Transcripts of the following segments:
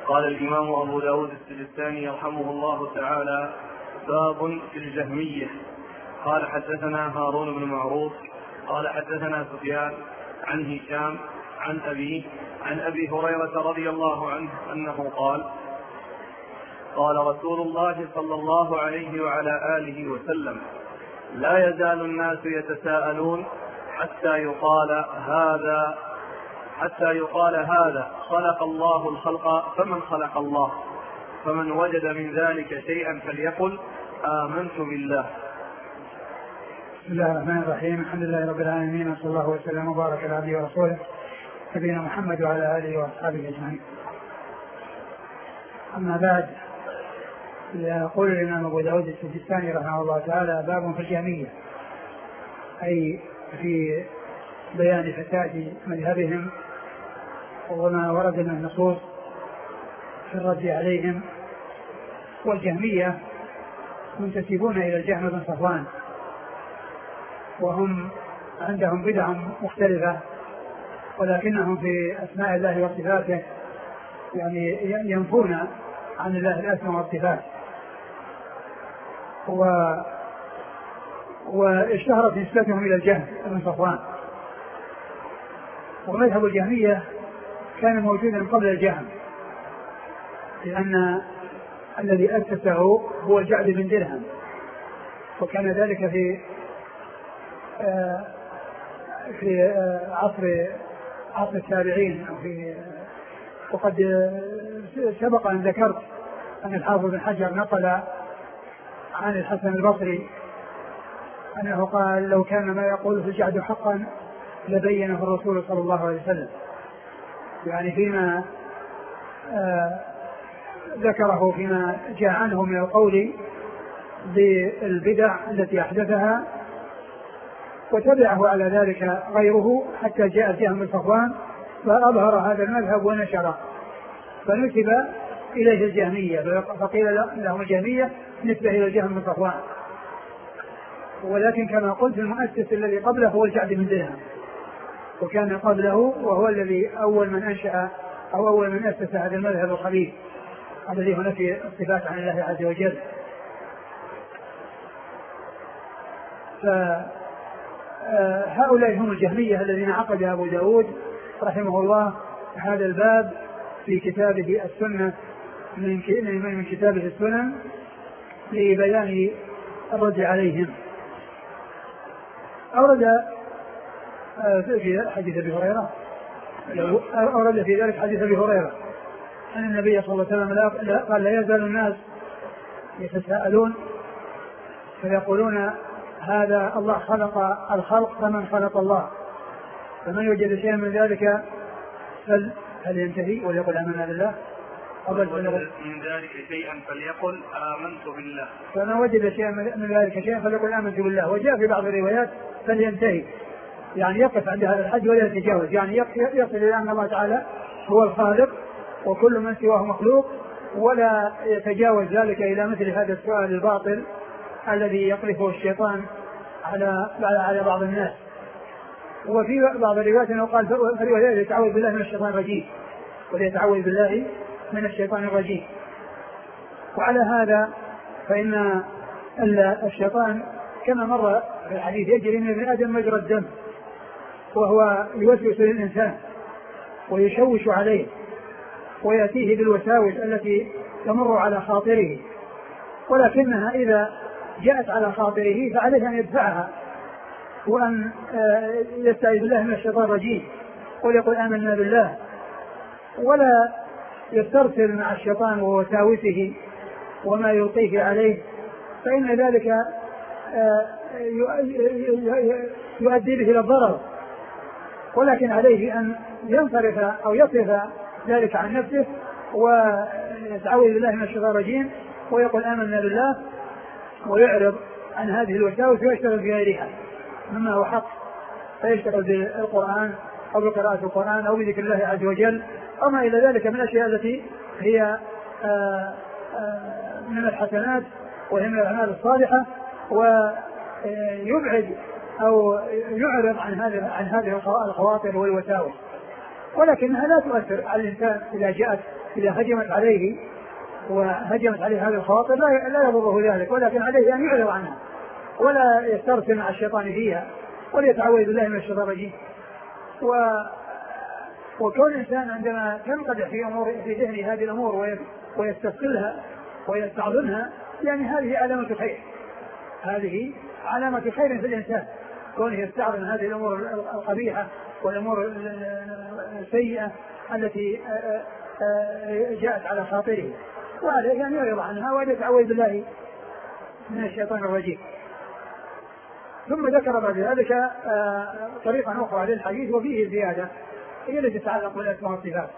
قال الإمام أبو داود السجستاني رحمه الله تعالى: باب في الجهمية. قال حدثنا هارون بن معروف قال حدثنا سفيان عن هشام عن أبيه عن أبي هريرة رضي الله عنه أنه قال: قال رسول الله صلى الله عليه وعلى آله وسلم: لا يزال الناس يتساءلون حتى يقال هذا خلق الله الخلق فمن خلق الله، فمن وجد من ذلك شيئا فليقل آمنت بالله. بسم الله الرحمن الرحيم. الحمد لله رب العالمين، وصلى الله وسلم وبارك على عبده ورسوله نبينا محمد وعلى آله وأصحابه أجمعين. أما بعد، يقول الإمام أبو داود السجستاني رحمه الله تعالى: باب في الجهمية، أي في بيان فساد مذهبهم وما ورد من النصوص في الرد عليهم. والجهمية منتسبون إلى الجهم بن صفوان، وهم عندهم بدع مختلفة، ولكنهم في أسماء الله وصفاته يعني ينفون عن الله الأسماء والصفات. واشتهرت نسبتهم إلى الجهم بن صفوان. ومذهب الجهمية كان موجودا قبل الجهم، لأن الذي أسسه هو الجعد بن درهم، وكان ذلك في عصر التابعين. وقد سبق أن ذكرت أن الحافظ بن حجر نقل عن الحسن البصري أنه قال: لو كان ما يقول في الجعد حقا لبينه الرسول صلى الله عليه وسلم، يعني فيما ذكره فيما جاء عنه من القول بالبدع التي أحدثها، وتبعه على ذلك غيره حتى جاء الجهم بن صفوان فأظهر هذا المذهب ونشره، فنسب إليه الجهمية، فقيل لهم الجهمية نسبة إلى الجهم بن صفوان. ولكن كما قلت المؤسس الذي قبله هو الجعد بن درهم، وكان قبله وهو الذي أول من أنشأ أو أول من أسس هذا المذهب الخبيث الذي هو نفي الصفات عن الله عز وجل. فهؤلاء هم الجهمية الذين عقد أبو داود رحمه الله هذا الباب في كتابه السنة من كتابه السنن لبيان الرد عليهم. أورد في حديث أبي هريرة، أورد في ذلك حديث أبي هريرة أن النبي صلى الله عليه وسلم قال: لا يزال الناس يتساءلون فيقولون هذا الله خلق الخلق فمن خلق الله، فمن وجد شيئا من ذلك فلينتهي وليقل آمنا بالله، من ذلك شيئا فليقل آمنت بالله، فمن وجد شيئا من ذلك شيئا فليقل آمنت بالله. وجاء في بعض الروايات فلينتهي، يعني يقف عند هذا الحد ولا يتجاوز، يعني يصل إلى أن الله تعالى هو الخالق وكل من سواه مخلوق، ولا يتجاوز ذلك إلى مثل هذا السؤال الباطل الذي يقذفه الشيطان على بعض الناس. وفي بعض الروايات أنه قال: فليتعوذ بالله من الشيطان الرجيم، وليتعوذ بالله من الشيطان الرجيم. وعلى هذا فإن الشيطان كما مر في الحديث يجري من ابن آدم مجرى الدم، وهو يوسوس للإنسان ويشوش عليه ويأتيه بالوساوس التي تمر على خاطره، ولكنها إذا جاءت على خاطره فعليه أن يدفعها وأن يستعيذ بالله من الشيطان الرجيم ويقول آمنا بالله، ولا يسترسل مع الشيطان ووساوسه وما يلقيه عليه، فإن ذلك يؤدي به إلى الضرر. ولكن عليه أن ينصرف أو يصرف ذلك عن نفسه ويتعوذ بالله من الشيطان الرجيم ويقول آمنا بالله، ويعرض عن هذه الوساوس ويشتغل في غيرها مما هو حق، فيشتغل بالقرآن أو بقراءة القرآن أو بذكر الله عز وجل أو ما إلى ذلك من الأشياء التي هي من الحسنات وهي من الأعمال الصالحة، ويبعد أو يعرض عن هذه الخواطر والوساوس، ولكنها لا تؤثر على الإنسان إذا جاءت إذا هجمت عليه وهجمت عليه هذه الخواطر لا يضره ذلك، ولكن عليه أن يعرض عنها ولا يسترسل مع الشيطان فيها وليتعوذ بالله من الشيطان الرجيم. وكون الإنسان عندما تنقدح في ذهنه هذه الأمور ويستثقلها ويستعظمها، يعني هذه علامة خير، هذه علامة خير في الإنسان، كونه يستعظم هذه الأمور القبيحة والأمور السيئة التي جاءت على خاطره، وعليه أن يعرض عنها ويتعوذ بالله من الشيطان الرجيم. ثم ذكر بعد ذلك طريقا أخرى للحديث وفيه زيادة هي التي تتعلق بالأسماء والصفات.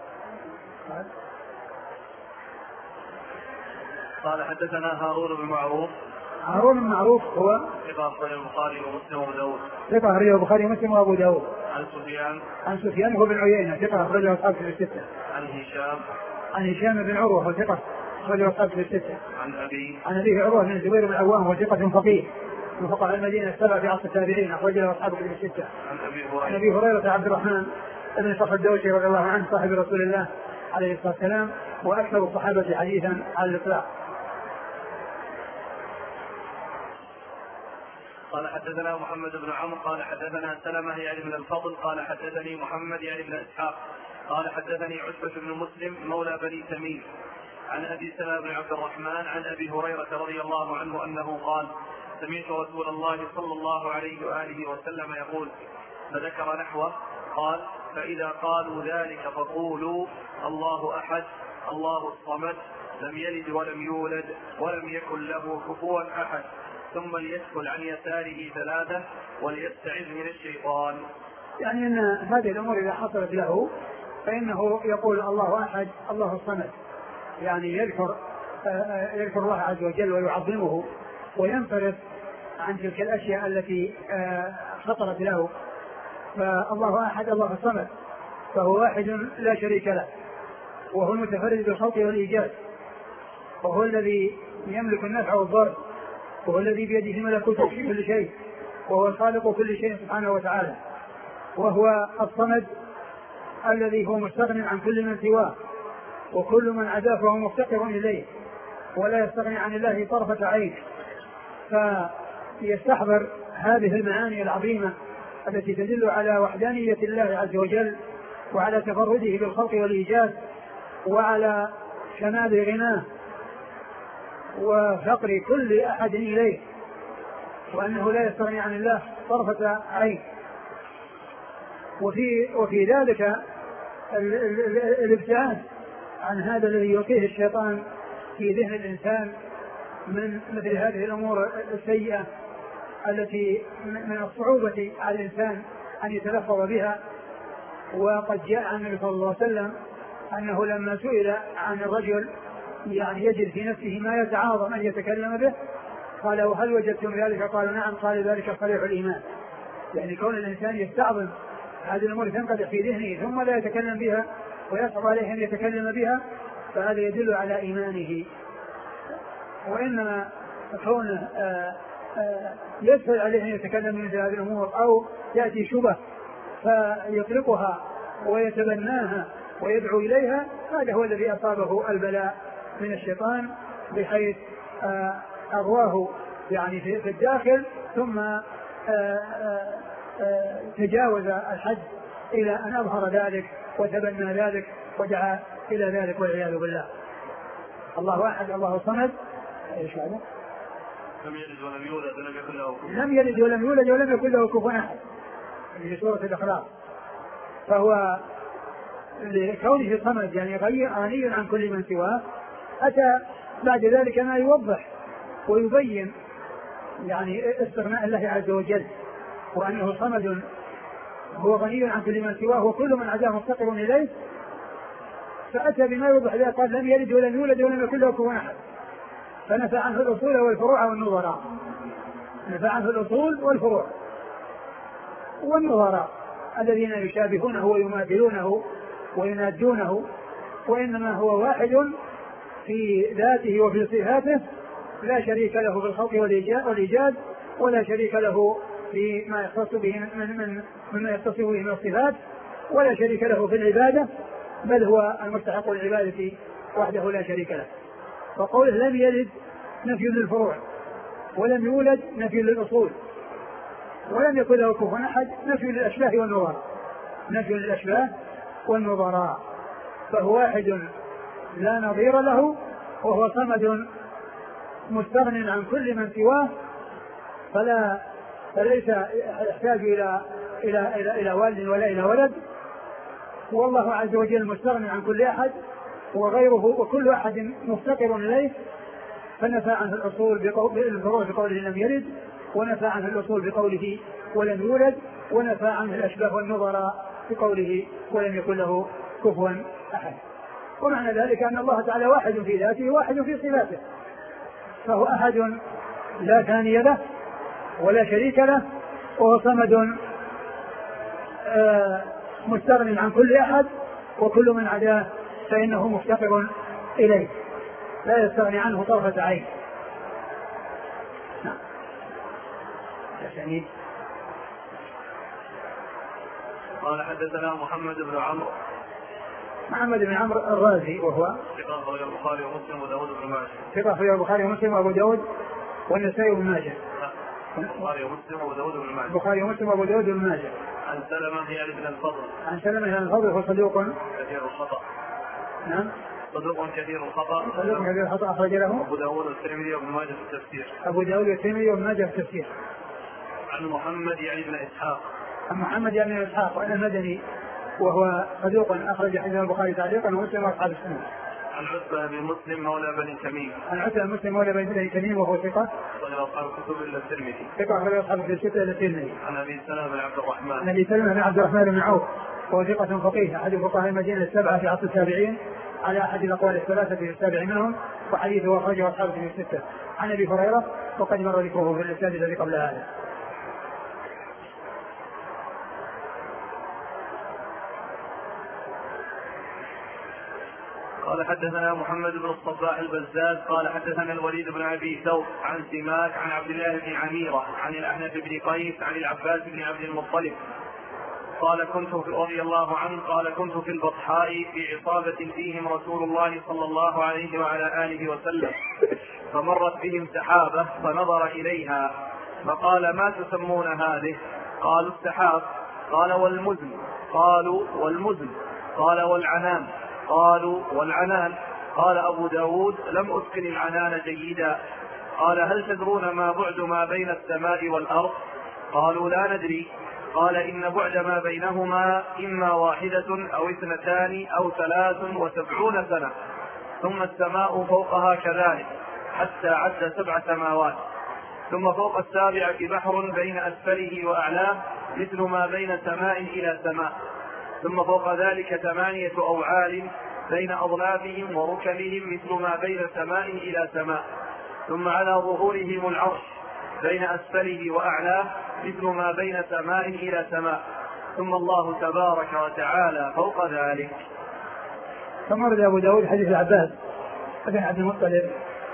قال حدثنا هارون بن معروف. هارون بن معروف هو ثقة أخرجه البخاري ومسلم وأبو داود. ثقة أخرجه البخاري ومسلم وأبو داود. عن سفيان هو بن عيينة ثقة أخرجه أصحاب في الستة. عن هشام بن عروة هو ثقة أخرجه أصحاب في الستة. عن أبيه عروة بن الزبير بن العوام هو ثقة فقيه من فقهاء المدينة السبع في عصر التابعين أخرجه أصحاب في الستة. عن أبي هريرة عبد الرحمن بن صخر الدوسي رضي الله عنه صاحب رسول الله عليه الصلاة والسلام وأكثر الصحابة حديثا على الإطلاق. قال حدثنا محمد بن عمرو قال حدثنا سلمة يعني بن الفضل قال حدثني محمد يعني بن إسحاق قال حدثني عتبة بن مسلم مولى بني تميم عن أبي سلمة بن عبد الرحمن عن أبي هريرة رضي الله عنه أنه قال سمعت رسول الله صلى الله عليه وآله وسلم يقول، فذكر نحوه قال فإذا قالوا ذلك فقولوا الله أحد الله الصمد لم يلد ولم يولد ولم يكن له كفوا أحد، ثم ليسكن عن يساره ثلاثة وليستعذ من الشيطان. يعني أن هذه الأمور إذا حصلت له فإنه يقول الله أحد الله الصمد، يعني يذكر الله عز وجل ويعظمه وينفرد عن تلك الأشياء التي خطرت له. فالله أحد الله الصمد فهو واحد لا شريك له، وهو المتفرد بالخلق والإيجاد، وهو الذي يملك النفع والضر، وهو الذي بيده ملكوت كل شيء، وهو الخالق كل شيء سبحانه وتعالى، وهو الصمد الذي هو مستغن عن كل من سواه، وكل من عداه فهو مفتقر إليه ولا يستغني عن الله طرفة عين. فيستحضر هذه المعاني العظيمة التي تدل على وحدانية الله عز وجل وعلى تفرده بالخلق والإيجاد وعلى كمال غناه وفقر كل أحد إليه، وأنه لا يستغني عن الله طرفة عين. وفي ذلك الابتعاد عن هذا الذي يلقيه الشيطان في ذهن الإنسان من مثل هذه الأمور السيئة التي من الصعوبة على الإنسان أن يتلفظ بها. وقد جاء عن النبي صلى الله عليه وسلم أنه لما سئل عن الرجل يعني يجد في نفسه ما يتعاظم أن يتكلم به قال وهل وجدتم ذلك؟ قالوا نعم. قال ذلك صريح الإيمان، يعني كون الإنسان يستعظم هذه الأمور تنقدح في ذهنه ثم لا يتكلم بها ويصعب عليه أن يتكلم بها، فهذا يدل على إيمانه. وإنما كونه يسهل عليه أن يتكلم من هذه الأمور أو يأتي شبه فيطلقها ويتبناها ويدعو إليها، هذا هو الذي أصابه البلاء من الشيطان بحيث أغواه يعني في الداخل ثم تجاوز الحد إلى أن أظهر ذلك وتبنى ذلك ودعا إلى ذلك والعياذ بالله. الله أحد الله الصمد. ايش هذا؟ لم يلد ولم يولد ولم يكن له كفوا. لم يلد ولم يولد ولم يكن له كفوا أحد في سورة الإخلاص. فهو لكونه صمد يعني غني عن كل من سواه، أتى بعد ذلك ما يوضح ويبين يعني استغناء الله عز وجل وأنه صمد هو غني عن كل من سواه وكل من عداه مفتقر إليه، فأتى بما يوضح ذلك قال لم يلد ولم يولد ولم يكن له كفوا أحد، فنفى عنه الأصول والفروع والنظراء، نفى عنه الأصول والفروع والنظراء الذين يشابهونه ويماثلونه وينادونه، وإنما هو واحد في ذاته وفي صفاته لا شريك له في الخلق والإيجاد ولا شريك له فيما يختص به مما يختص به من الصفات، ولا شريك له في العبادة بل هو المستحق للعبادة وحده لا شريك له. وقوله لم يلد نفي للفروع، ولم يولد نفي للأصول، ولم يكن له كفوا أحد نفي للأشباه والنظراء، نفي للأشباه والنظراء. فهو واحد لا نظير له، وهو صمد مستغن عن كل من سواه، فليس يحتاج إلى والد ولا إلى ولد. والله عز وجل مستغن عن كل أحد وغيره، وكل أحد مفتقر إليه. فنفى عنه الأصول بالفروع بقوله لم يلد، ونفى عنه الأصول بقوله ولم يولد، ونفى عنه الأشباه والنظراء بقوله ولم يكن له كفوا أحد. ومعنى ذلك أن الله تعالى واحد في ذاته واحد في صفاته، فهو أحد لا ثاني له ولا شريك له، وهو صمد مستغن عن كل أحد، وكل من عداه فإنه مفتقر إليه لا يستغني عنه طرفة عين. نعم. قال حدثنا محمد بن عمرو الرازي وهو ثقة أخرج البخاري ومسلم وداود بن ماجه. ثقة أخرج البخاري ومسلم وأبو داود والنسائي وابن ماجه. البخاري ومسلم وابو داود بن ماجه. عن سلمة بن الفضل وهو صدوق كثير الخطأ. نعم. صدوق كثير الخطأ أخرج له أبو داود والترمذي وابن ماجه في التفسير. عن محمد بن إسحاق وأنا المدني وهو صدوق أخرج حديث البخاري تعليقا ومسلم وأصحاب السنة. عن عتبة بن مسلم مولى بني تميم وهو ثقة أخرج أصحاب الكتب إلا الترمذي. عن أبي سلمة بن عبد الرحمن بن عوف وهو ثقة فقيه أحد فقهاء المدينة السبعة في عصر التابعين على أحد الأقوال الثلاثة في السابع منهم، وحديثه أخرجه أصحاب الكتب الستة. عن أبي هريرة وقد مر ذكره في الإسناد الذي قبل هذا. قال حدثنا محمد بن الصباح البزاز قال حدثنا الوليد بن أبي ثوب عن سماك عن عبد الله بن عميرة عن الأحنف بن قيس عن العباس بن عبد المطلب قال رضي الله عنه قال كنت في البطحاء في عصابة فيهم رسول الله صلى الله عليه وعلى آله وسلم، فمرت بهم سحابة فنظر إليها فقال ما تسمون هذه؟ قالوا السحاب. قال والمزن؟ قالوا والمزن. قال والعنان؟ قالوا والعنان. قال أبو داود لم أتقن العنان جيدا. قال هل تدرون ما بعد ما بين السماء والأرض؟ قالوا لا ندري. قال إن بعد ما بينهما إما 1 أو 2 أو 73 سنة، ثم السماء فوقها كذلك حتى عد 7 سماوات، ثم فوق السابعة بحر بين أسفله وأعلاه مثل ما بين سماء إلى سماء، ثم فوق ذلك 8 أوعال بين أضلافهم وركبهم مثل ما بين سماء إلى سماء، ثم على ظهورهم العرش بين أسفله وأعلاه مثل ما بين سماء إلى سماء، ثم الله تبارك وتعالى فوق ذلك. ثم ورد أبو داود حديث العباس بن عبد المطلب،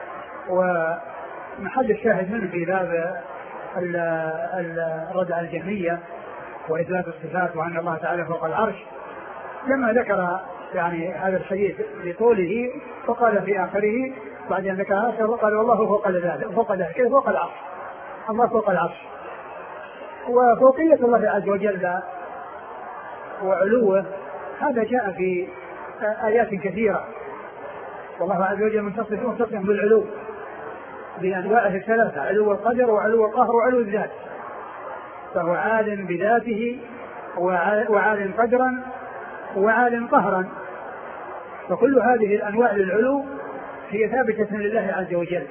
ومحل الشاهد منه في باب الرد على الجهمية وإثبات الصفات وأن الله تعالى فوق العرش، لما ذكر يعني هذا الحديث بطوله فقال في آخره بعد أن ذكر هذا وقال والله فوق ذلك فوق العرش، الله فوق العرش. وفوقية الله عز وجل وعلوه هذا جاء في آيات كثيرة، والله عز وجل متصف بالعلو بأنواعه الثلاثة: علو القدر وعلو القهر وعلو الذات، فهو عال بذاته وعال قدرا وعال قهرا، فكل هذه الأنواع للعلو هي ثابتة لله عز وجل.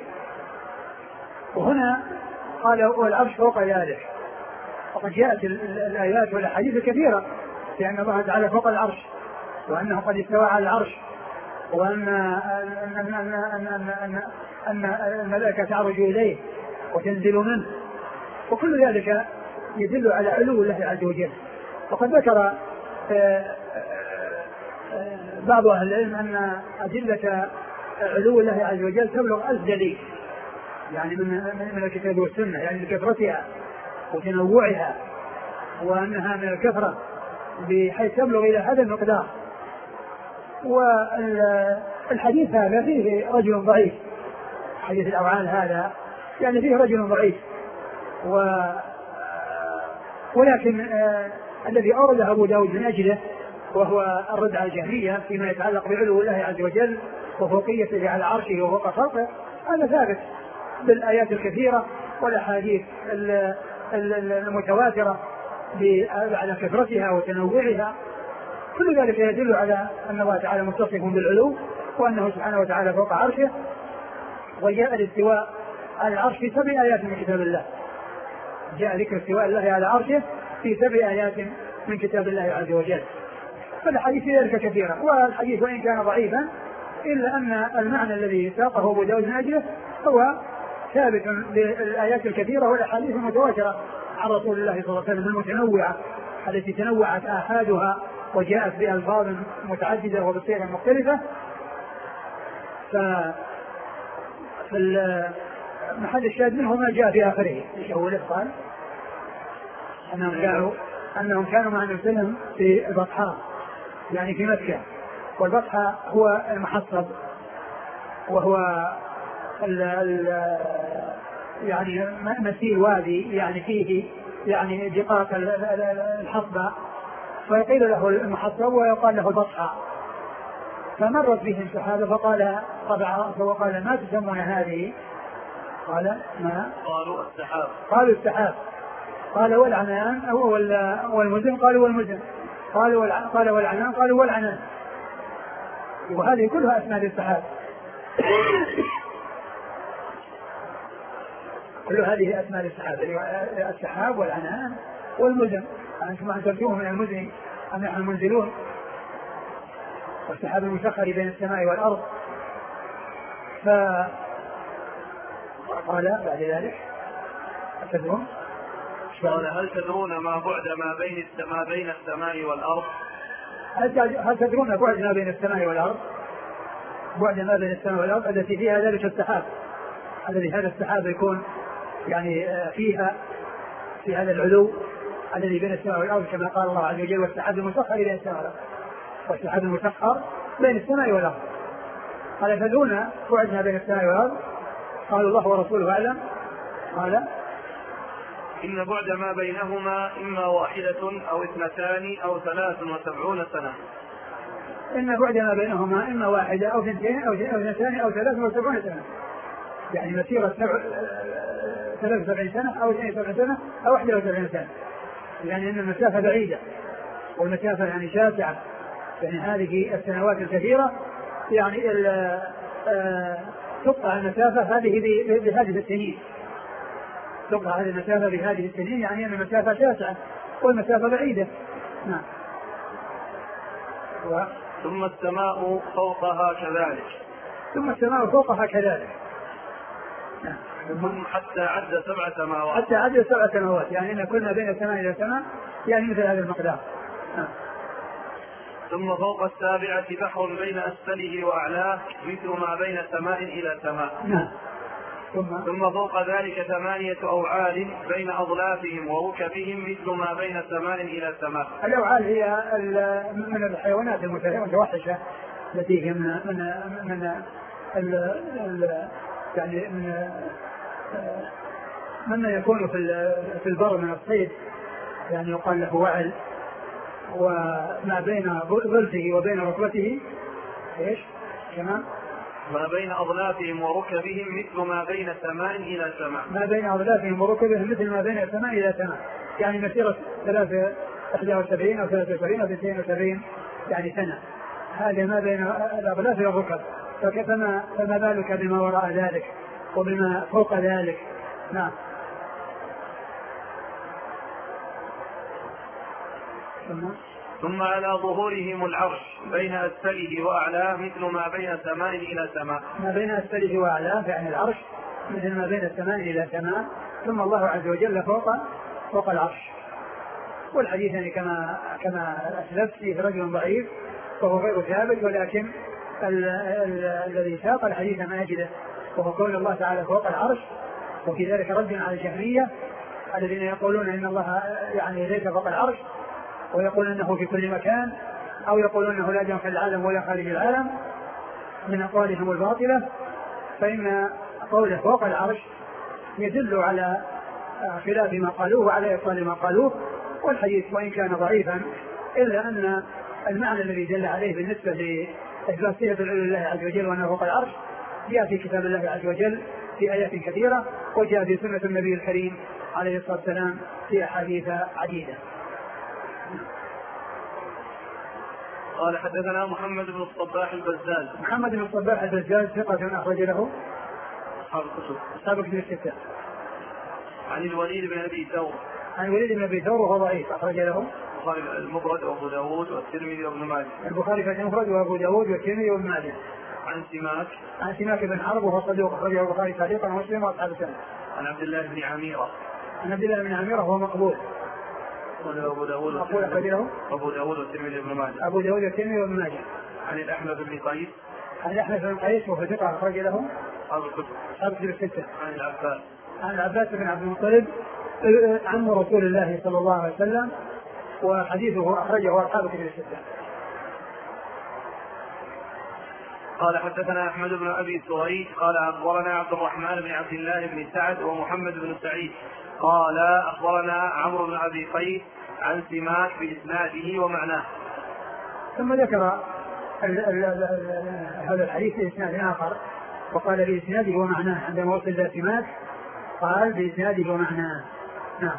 وهنا قال والعرش فوق ذلك، وقد جاءت الآيات والأحاديث الكثيرة بأن الله تعالى فوق العرش، وأنه قد استوى على العرش، وأن الملائكة تعرج إليه وتنزل منه، وكل ذلك يدل على علو الله عز وجل. وقد ذكر بعض أهل العلم أن أدلة علو الله عز وجل تبلغ 1000 دليل، يعني من الكتاب والسنة، يعني لكثرتها وتنوعها، وأنها من الكثرة بحيث تبلغ إلى هذا المقدار. والحديث هذا فيه رجل ضعيف، حديث الأوعال هذا يعني فيه رجل ضعيف، ولكن الذي أورده أبو داود من أجله وهو الرد على الجهمية فيما يتعلق بعلو الله عز وجل وفوقيته على عرشه وفوق خلقه، هذا ثابت بالآيات الكثيرة والأحاديث المتواترة على كثرتها وتنوعها. كل ذلك يدل على أن الله تعالى متصف بالعلو وأنه سبحانه وتعالى فوق عرشه. وجاء الاستواء على العرش في 7 آيات من كتاب الله، جاء ذكر استواء الله على عرشه في 7 آيات من كتاب الله عز وجل. فالحديث في ذلك كثيرة، والحديث وإن كان ضعيفا إلا أن المعنى الذي ساقه أبو داود من أجله هو ثابت بالآيات الكثيرة والأحاديث المتواترة عن رسول الله صلى الله عليه وسلم المتنوعة التي تنوعت آحادها وجاءت بألفاظ متعددة وبصيغ مختلفة. محل الشاهد منه ما جاء في آخره أوله قال أنهم كانوا مع النبي صلى الله عليه وسلم في البطحاء يعني في مكة، والبطحاء هو المحصب وهو يعني مسيل وادي يعني فيه يعني دقاق الحصبة، فيقيل له المحصب ويقال له البطحاء. فمرت بهم سحابة فقال طبعا وقال ما تسمون هذه؟ قال ما؟ قالوا السحاب. قال والعنان أو والمزن؟ قالوا والمزن. قال والعنان؟ قالوا والعنان. وهذه كلها أسماء للسحاب. كل هذه أسماء للسحاب، السحاب والعنان والمزن. أنتم أنزلتوه من المزن أم نحن المنزلون؟ والسحاب المسخر بين السماء والأرض. فقال بعد ذلك أتدرون؟ قال هل تدرون ما بعد ما بين السماء والأرض؟ هل تدرون بعد ما بين السماء والأرض؟ بعد ما بين السماء والأرض التي فيها ذلك السحاب، الذي هذا السحاب يكون يعني فيها في هذا العلو الذي بين السماء والأرض كما قال الله عز وجل والسحاب المسخر بين السماء والأرض، والسحاب المسخر بين السماء والأرض. قال تدرون بعد ما بين السماء والأرض؟ قالوا الله ورسوله أعلم. قال إن بعد ما بينهما إما 1 أو 2 أو 73 سنة. إن بعد ما بينهما إما 1 أو 2 أو 2 أو 73 سنة، يعني مسيرة 73 سنة أو 72 سنة أو 71 سنة، يعني أن المسافة بعيدة والمسافة يعني شاسعة. يعني هذه السنوات الكثيرة يعني تقطع المسافة هذه بهذه السنين، تقطع هذه المسافة بهذه السنين، يعني أن المسافة شاسعة والمسافة بعيدة. نعم. ثم السماء فوقها كذلك. ثم السماء فوقها كذلك. ثم حتى عد 7 سماوات. حتى عد 7 سماوات، يعني أن كنا بين السماء إلى السماء يعني مثل هذا المقدار. ثم فوق السابعة بحر بين أسفله وأعلاه مثل ما بين سماء إلى سماء. ثم فوق ذلك 8 أوعال بين أضلافهم وركبهم مثل ما بين سماء إلى سماء. الأوعال هي من الحيوانات المتوحشة التي هي يعني مما يكون في البر من الصيد، يعني يقال له وعل، وما بين ظلفه وبين ركبته ايش كمان؟ ما بين أضلافهم وركبهم مثل ما بين سماء إلى سماء. ما بين أضلافهم وركبهم مثل ما بين السماء إلى سماء، يعني مسيرة 71 أو 73 أو 72 يعني سنة. هذا ما بين الأضلاف والركب، فما بالك بما وراء ذلك وبما فوق ذلك. نعم. ثم على ظهورهم العرش بين أسفله وأعلاه مثل ما بين سماء إلى سماء. ما بين أسفله وأعلاه يعني العرش مثل ما بين السماء إلى سماء. ثم الله عز وجل فوق العرش. والحديث يعني كما أسلفت فيه رجل ضعيف وهو غير ثابت، ولكن الذي ساق الحديث ما يجده وهو قول الله تعالى فوق العرش، وفي ذلك رد على الجهمية الذين يقولون إن الله يعني ليس فوق العرش ويقول انه في كل مكان أو يقولون أنه لا داخل العالم ولا خارج العالم من أقوالهم الباطلة، فإن قوله فوق العرش يدل على خلاف ما قالوه وعلى إبطال ما قالوه. والحديث وإن كان ضعيفا إلا أن المعنى الذي دل عليه بالنسبة لإثبات صفة العلو لله عز وجل وأنه فوق العرش جاء في كتاب الله عز وجل في آيات كثيرة، وجاء في سنة النبي الكريم عليه الصلاة والسلام في أحاديث عديدة. قال حدثنا محمد بن الصباح البزاز. محمد بن الصباح البزاز ثقة أخرج له أصحاب الكتب. أصحاب الكتب الستة. عن الوليد بن أبي ثور. عن الوليد بن أبي ثور وهو ضعيف أخرج له البخاري المفرد وأبو داود والترمذي وابن ماجه. البخاري في المفرد وأبو داود والترمذي وابن ماجه. عن سماك بن حرب وهو صدوق أخرجه البخاري تعليقا ومسلم وأصحاب السنة. عن عبد الله بن عميرة. عن عبد الله بن عميرة وهو مقبول. أبو داود والترمذي وابن ماجه. أبو داود والترمذي وابن ماجه. عن الأحنف بن قيس. عن الأحنف بن قيس وهو ثقة أخرج له أصحاب الكتب. أصحاب الكتب الستة. عن العباس بن عبد المطلب عم رسول الله صلى الله عليه وسلم، وحديثه أخرجه أصحاب الكتب الستة. قال حدثنا أحمد بن أبي سريج قال أخبرنا عبد الرحمن بن عبد الله بن سعد ومحمد بن سعيد قال أخبرنا عمرو بن أبي قيس عن سماك بإسناده ومعناه. ثم ذكر هذا الحديث بإسناد آخر وقال بإسناده ومعناه عندما وصل إلى سماك قال بإسناده ومعناه. نعم.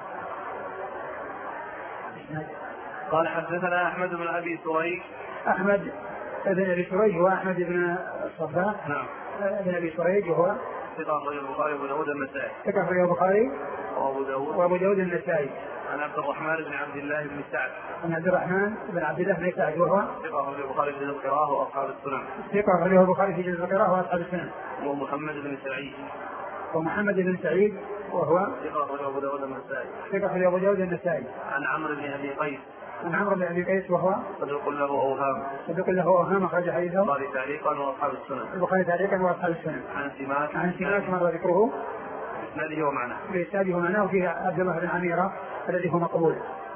قال حدثنا أحمد بن أبي سريج. أحمد بن أبي سريج هو أحمد بن الصباح. نعم. بن أبي سريج وهو ثقة أخرجه البخاري وأبو داود النسائي. ثقة أخرجه البخاري وأبو داود النسائي. عن عبد الرحمن بن عبد الله بن سعد. عن عبد الرحمن بن عبد الله بن سعد وهو ثقة أخرجه البخاري في جزء القراءة وأصحاب السنن. ثقة أخرجه البخاري في جزء القراءة وأصحاب السنن. ومحمد بن سعيد. ومحمد بن سعيد وهو ثقة أخرجه أبو داود النسائي. ثقة أخرجه أبو داود النسائي. عن عمرو بن أبي قيس. عن عمرو بن أبي قيس وهو صدوق له أوهام. صدوق له أوهام أخرج حديثه البخاري تعليقا وأصحاب السنن. البخاري تعليقا وأصحاب السنن. عن سماك مر ذكره بإسناده ومعناه. بإسناده ومعناه فيه عبد الله بن عميرة الذي هو مقبول.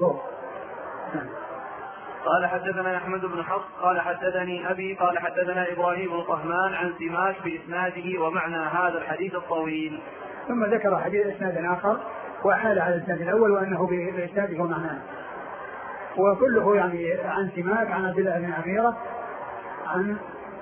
قال حدثنا أحمد بن حفص قال حدثني أبي قال حدثنا إبراهيم بن طهمان عن سماك بإسناده ومعنى هذا الحديث الطويل. ثم ذكر حديث إسناد آخر وحال على الإسناد الأول وأنه بإسناده ومعناه، وكله يعني عن سماك عن عبد الله بن عميرة عن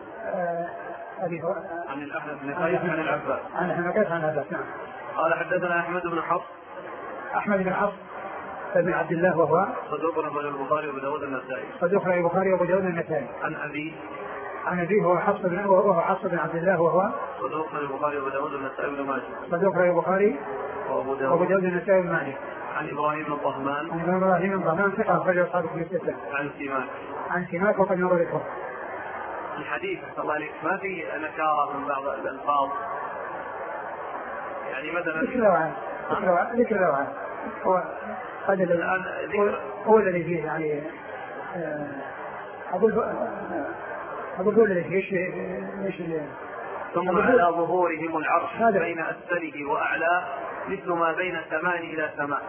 عن الأحنف بن قيس عن العباس. عن الأحنف عن العباس. نعم. قال حدثنا أحمد بن حفص. أحمد بن حفص بن عبد الله وهو صدوق أخرجه البخاري وأبو داود النسائي. صدوق أخرجه البخاري وأبو داود النسائي. عن أبيه وهو حفص بن عبد الله وهو صدوق أخرجه البخاري وأبو داود النسائي بن ماجه. صدوق أخرجه البخاري وأبو داود النسائي بن ماجه. عن إبراهيم بن طهمان. عن إبراهيم بن طهمان ثقة أخرجه أصحاب الكتب الستة. عن سماك وقد مر ذكره. الحديث صلى الله عليه ما في نكارة من بعض الألفاظ، يعني مثلا ذكر الأوعى هو هذا الآن هو الذي فيه يعني أقول هو الذي فيه إيش ثم على ظهورهم العرش بين أسفله وأعلى مثل ما بين السماء إلى سماء.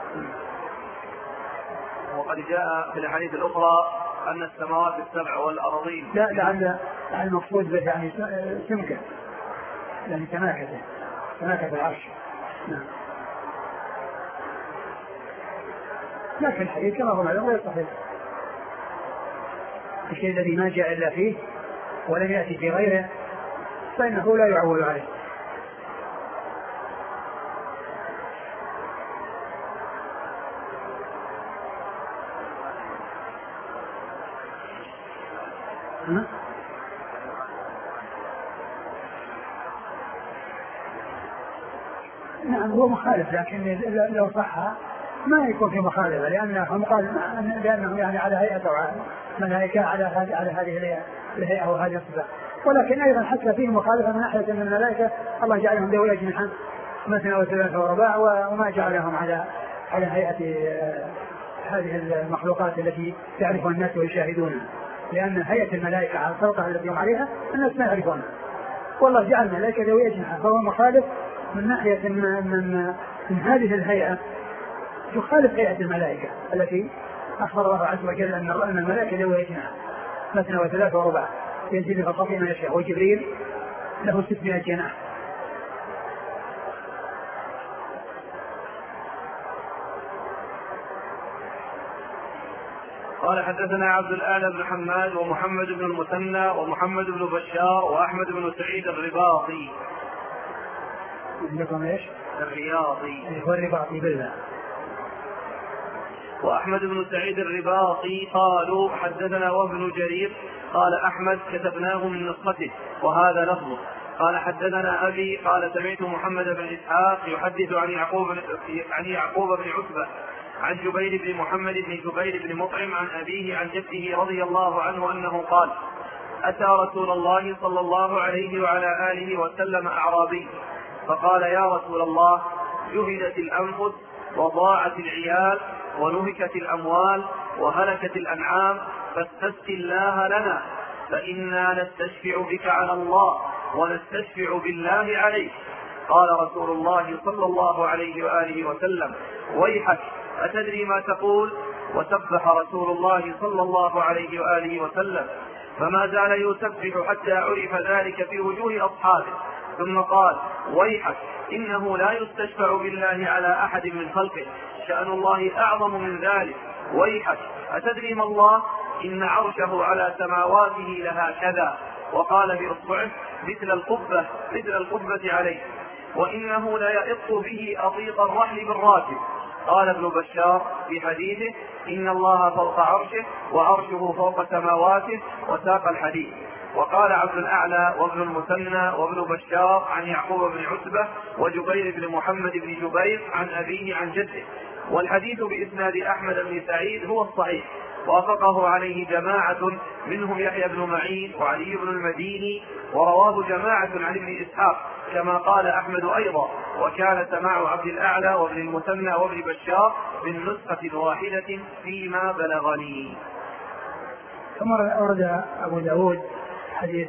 وقد جاء في الحديث الأخرى أن السماوات السبع والأرضين لا لعل المقصود به يعني سمكة يعني سماكة العرش. نعم. لكن الحديث كما هو معلوم غير صحيح. الشيء الذي ما جاء إلا فيه ولم يأتي في غيره فإنه لا يعول عليه. نعم هو مخالف، لكن لو صح ما يكون في مخالفة لأنه يعني على هيئة أو ملائكة على هذه الهيئة وهذه الصفة، ولكن أيضا حتى فيه مخالفة من ناحية من الملائكة الله جعلهم ذوي أجنحة مثنى وثلاث ورباع وما جعلهم على هيئة هذه المخلوقات التي يعرفها الناس ويشاهدونها، لأن هيئة الملائكة على الخلقة التي هم عليها الناس ما يعرفونها، والله جعل الملائكة ذوي أجنحة، فهو مخالف من ناحية من هذه الهيئة تخالف هيئة الملائكة التي أخبر الله عز وجل أن الملائكة ذوي أجنحة، مثنى وثلاث ورباع ينزل فقط ما يشاء. وجبريل له 600 جناح. قال حدثنا عبد الأعلى بن حماد ومحمد بن المثنى ومحمد بن بشار وأحمد بن سعيد الرباطي. عندكم ايش؟ الرياضي. هو الرباطي بالله. وأحمد بن سعيد الرباطي قالوا حدثنا وابن جرير قال أحمد كتبناه من نسخته وهذا لفظه. قال حدثنا أبي قال سمعت محمد بن إسحاق يحدث عن يعقوب بن عتبة عن جبير بن محمد بن جبير بن مطعم عن أبيه عن جده رضي الله عنه أنه قال أتى رسول الله صلى الله عليه وعلى آله وسلم أعرابي فقال يا رسول الله جهدت الأنفس وضاعت العيال ونهكت الأموال وهلكت الأنعام فاستسق الله لنا فإنا نستشفع بك على الله ونستشفع بالله عليك. قال رسول الله صلى الله عليه وآله وسلم ويحك أتدري ما تقول؟ وسبح رسول الله صلى الله عليه وآله وسلم فما زال يسبح حتى عرف ذلك في وجوه أصحابه ثم قال ويحك إنه لا يستشفع بالله على أحد من خلقه شأن الله أعظم من ذلك. ويحك أتدري ما الله؟ إن عرشه على سماواته لها كذا وقال بإصبعه مثل القبة عليه وإنه ليئط به أطيط الرحل بالراكب. قال ابن بشار في حديثه إن الله فوق عرشه وعرشه فوق سماواته وساق الحديث. وقال عبد الأعلى وابن المثنى وابن بشار عن يعقوب بن عتبة وجبير بن محمد بن جبير عن أبيه عن جده. والحديث بإسناد أحمد بن سعيد هو الصحيح وافقه عليه جماعة منهم يحيى بن معين وعلي بن المديني ورواه جماعة عن ابن إسحاق كما قال أحمد أيضا وكان سماع عبد الأعلى وابن المثنى وابن بشار من نسخة واحدة فيما بلغني. ثم أورد أبو داود حديث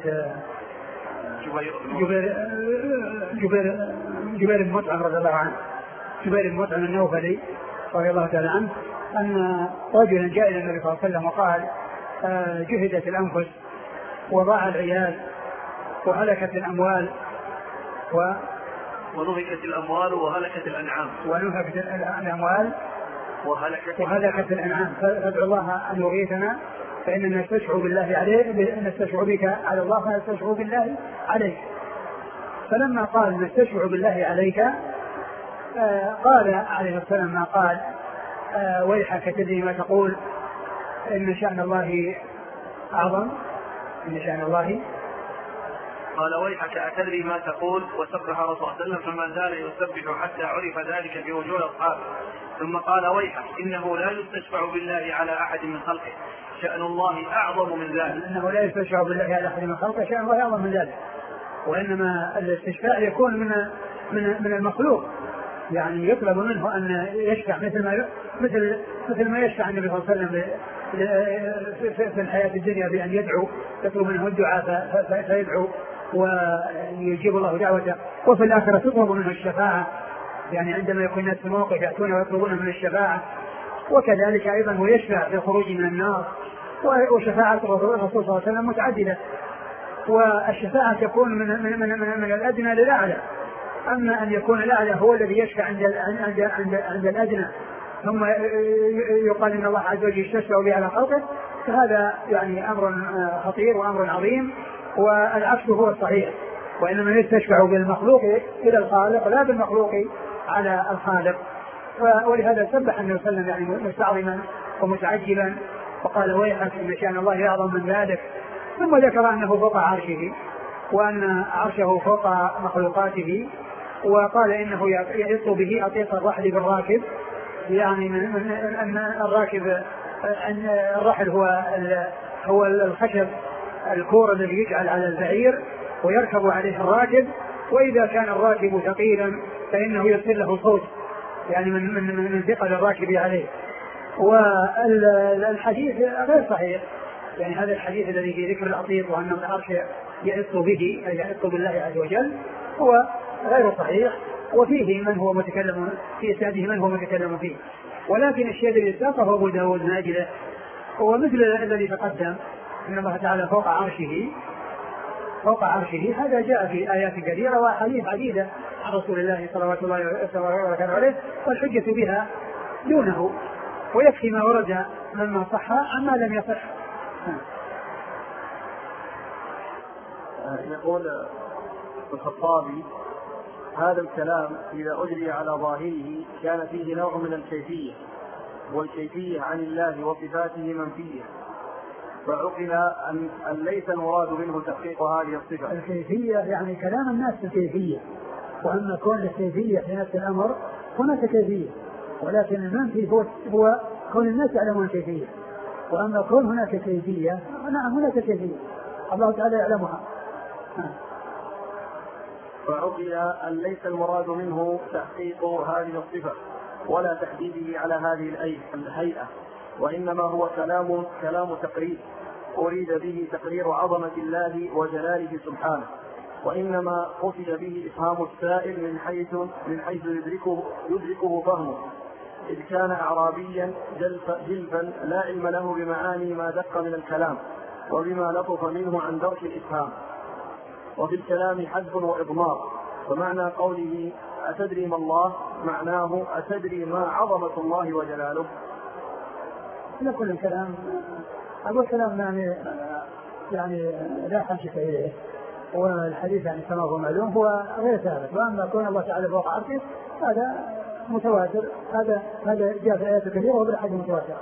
جبير بن مطعم رضي الله عنه. جبير بن مطعم النوفلي رضي الله تعالى عنه أن رجلا جاء إلى النبي صلى الله عليه وسلم وقال جهدت الأنفس وضاع العيال وهلكت الأموال ونهكت الأموال وهلكت الأنعام وهلكت الأنعام فادعوا الله أن يغيثنا فإننا نستشفع بالله عليه نستشفع بك على الله فنستشفع بالله عليك. فلما قال نستشفع بالله عليك قال عليه السلام ما قال ويحك تدري ما تقول إن شأن الله أعظم إن شأن الله. قال ويحك أتدري ما تقول وسبح رسول الله صلى الله عليه وسلم فما زال يسبح حتى عرف ذلك في وجوه أصحابه ثم قال ويحك إنه لا يستشفع بالله على أحد من خلقه شأن الله أعظم من ذلك. إنه لا يستشفع بالله على أحد من خلقه شأن الله أعظم من ذلك. وإنما الاستشفاء يكون من المخلوق يعني يطلب منه أن يشفع مثل ما يشفع النبي صلى الله عليه وسلم في الحياة الدنيا بأن يدعو يطلب منه الدعاء فيدعو ويجيب الله دعوته. وفي الآخرة تطلب منه الشفاعة يعني عندما يكون الناس في موقف يأتون ويطلبون من الشفاعة. وكذلك أيضا هو يشفع في الخروج من النار. وشفاعة الرسول صلى الله عليه وسلم متعددة والشفاعة تكون من الأدنى للأعلى. أما أن يكون الأعلى هو الذي يشفع عند الأدنى ثم يقال إن الله عز وجل يستشفع به على خلقه فهذا يعني أمر خطير وأمر عظيم والعكس هو الصحيح. وإنما يستشفع بالمخلوق إلى الخالق لا بالمخلوق على الخالق. ولهذا سبح النبي صلى الله عليه وسلم يعني مستعظما ومتعجبا وقال ويحك إن شأن الله أعظم من ذلك. ثم ذكر أنه فوق عرشه وأن عرشه فوق مخلوقاته وقال إنه يئط به أطيط الرحل بالراكب يعني أن الرحل هو الخشب الكور الذي يجعل على البعير ويركب عليه الراكب وإذا كان الراكب ثقيلا فإنه يصير له صوت يعني من ثقل الراكب عليه. والحديث غير صحيح يعني هذا الحديث الذي في ذكر الأطيط وأن العرش يئط به أي يئط بالله عز وجل هو غير صحيح وفيه من هو متكلم في إسناده من هو متكلم فيه. ولكن الشيء الذي ساقه أبو داود ناجله هو مثل الذي تقدم إن الله تعالى فوق عرشه هذا جاء في آيات كثيرة وأحاديث عديدة عن رسول الله صلى الله عليه وسلم، والحجة بها دونه، ويكفي ما ورد مما صح عما لم يصح. يقول الخطابي: هذا الكلام إذا أجري على ظاهره كان فيه نوع من الكيفية، والكيفية عن الله وصفاته منفية، فعقل أن ليس المراد منه تحقيق هذه الصفة. الكيفية يعني كلام الناس في الكيفية، وأما كون الكيفية في نفس الأمر هناك كيفية، ولكن المنفي هو كون الناس يعلمون الكيفية، وأما كون هناك كيفية نعم هناك كيفية الله تعالى يعلمها. فعقل أن ليس المراد منه تحقيق هذه الصفة ولا تحديده على هذه الهيئة، وإنما هو كلام تقرير أريد به تقرير عظمة الله وجلاله سبحانه، وإنما قصد به إفهام السائل من حيث يدركه فهمه، إذ كان أعرابيا جلفا لا علم له بمعاني ما دق من الكلام وبما لطف منه عن درك الإفهام. وفي الكلام حذف وإضمار، ومعنى قوله أتدري ما الله معناه أتدري ما عظمة الله وجلاله. كل الكلام أقول كلام يعني لا حاجة إليه، والحديث يعني كما هو معلوم هو غير ثابت، وأما كون الله تعالى فوق عرشه هذا متواتر، هذا جاء في آيات كثيرة وبالحديث متواتر.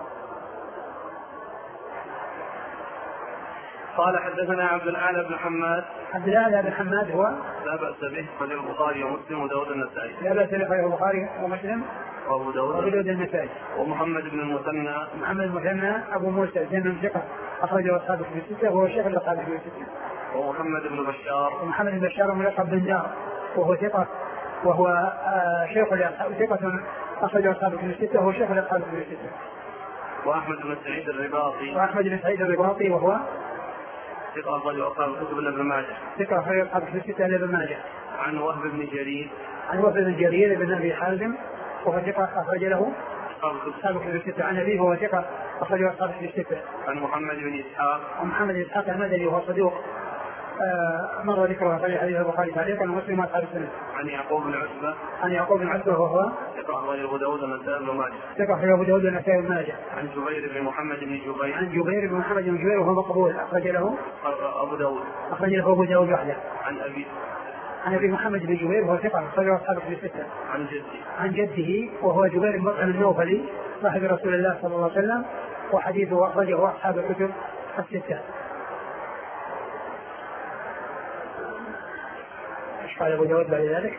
قال حدثنا عبد الأعلى بن حماد. عبد الأعلى بن حماد هو لا بأس به، خرج البخاري ومسلم وداود النسائي. لا بأس به، خرج البخاري ومسلم وأبو داود النسائي. ومحمد بن المثنى. محمد المثنى أبو موسى زين ثقة أخرجه أصحابه في الستة وهو شيخ أصحابه في الستة. ومحمد بن بشار. ومحمد بن بشار ملقب بن دار وهو ثقة، وهو شيخ لأصحاب ثقة أخرجه أصحابه في الستة وهو شيخ لأصحابه في الستة. وأحمد بن سعيد الرباطي. وأحمد بن سعيد الرباطي وهو ثقة أخرجه أصحاب الكتب إلا ابن ماجه. ثقة أخرجه أصحاب الستة إلا ابن ماجه. عن وهب بن جرير. عن وهب بن جرير بن أبي حازم وهو ثقة أخرج له أصحاب الكتب الستة. عن أبيه وهو ثقة أخرجه أصحاب الكتب الستة. عن محمد بن إسحاق. ومحمد بن إسحاق المدني وهو صدوق مر ذكره في حديث البخاري تعليقا ومسلم وأصحاب السنة. عن يعقوب بن عتبة. عن يعقوب بن عتبة وهو ثقة أخرجه أبو داود والنسائي بن ماجه. ثقة أخرجه أبو داود والنسائي بن ماجه. عن جبير بن محمد بن جبير. عن جبير بن محمد بن جبير وهو مقبول أخرج له أبو داود. أخرج له أبو داود وحده. عن أبي محمد بن جبير وهو ثقة أخرجه أصحاب الكتب الستة. عن جده وهو جبير بن مطعم النوفلي صاحب رسول الله صلى الله عليه وسلم، وحديثه أخرجه أصحاب الكتب الستة. ايش قال أبو داود بعد ذلك؟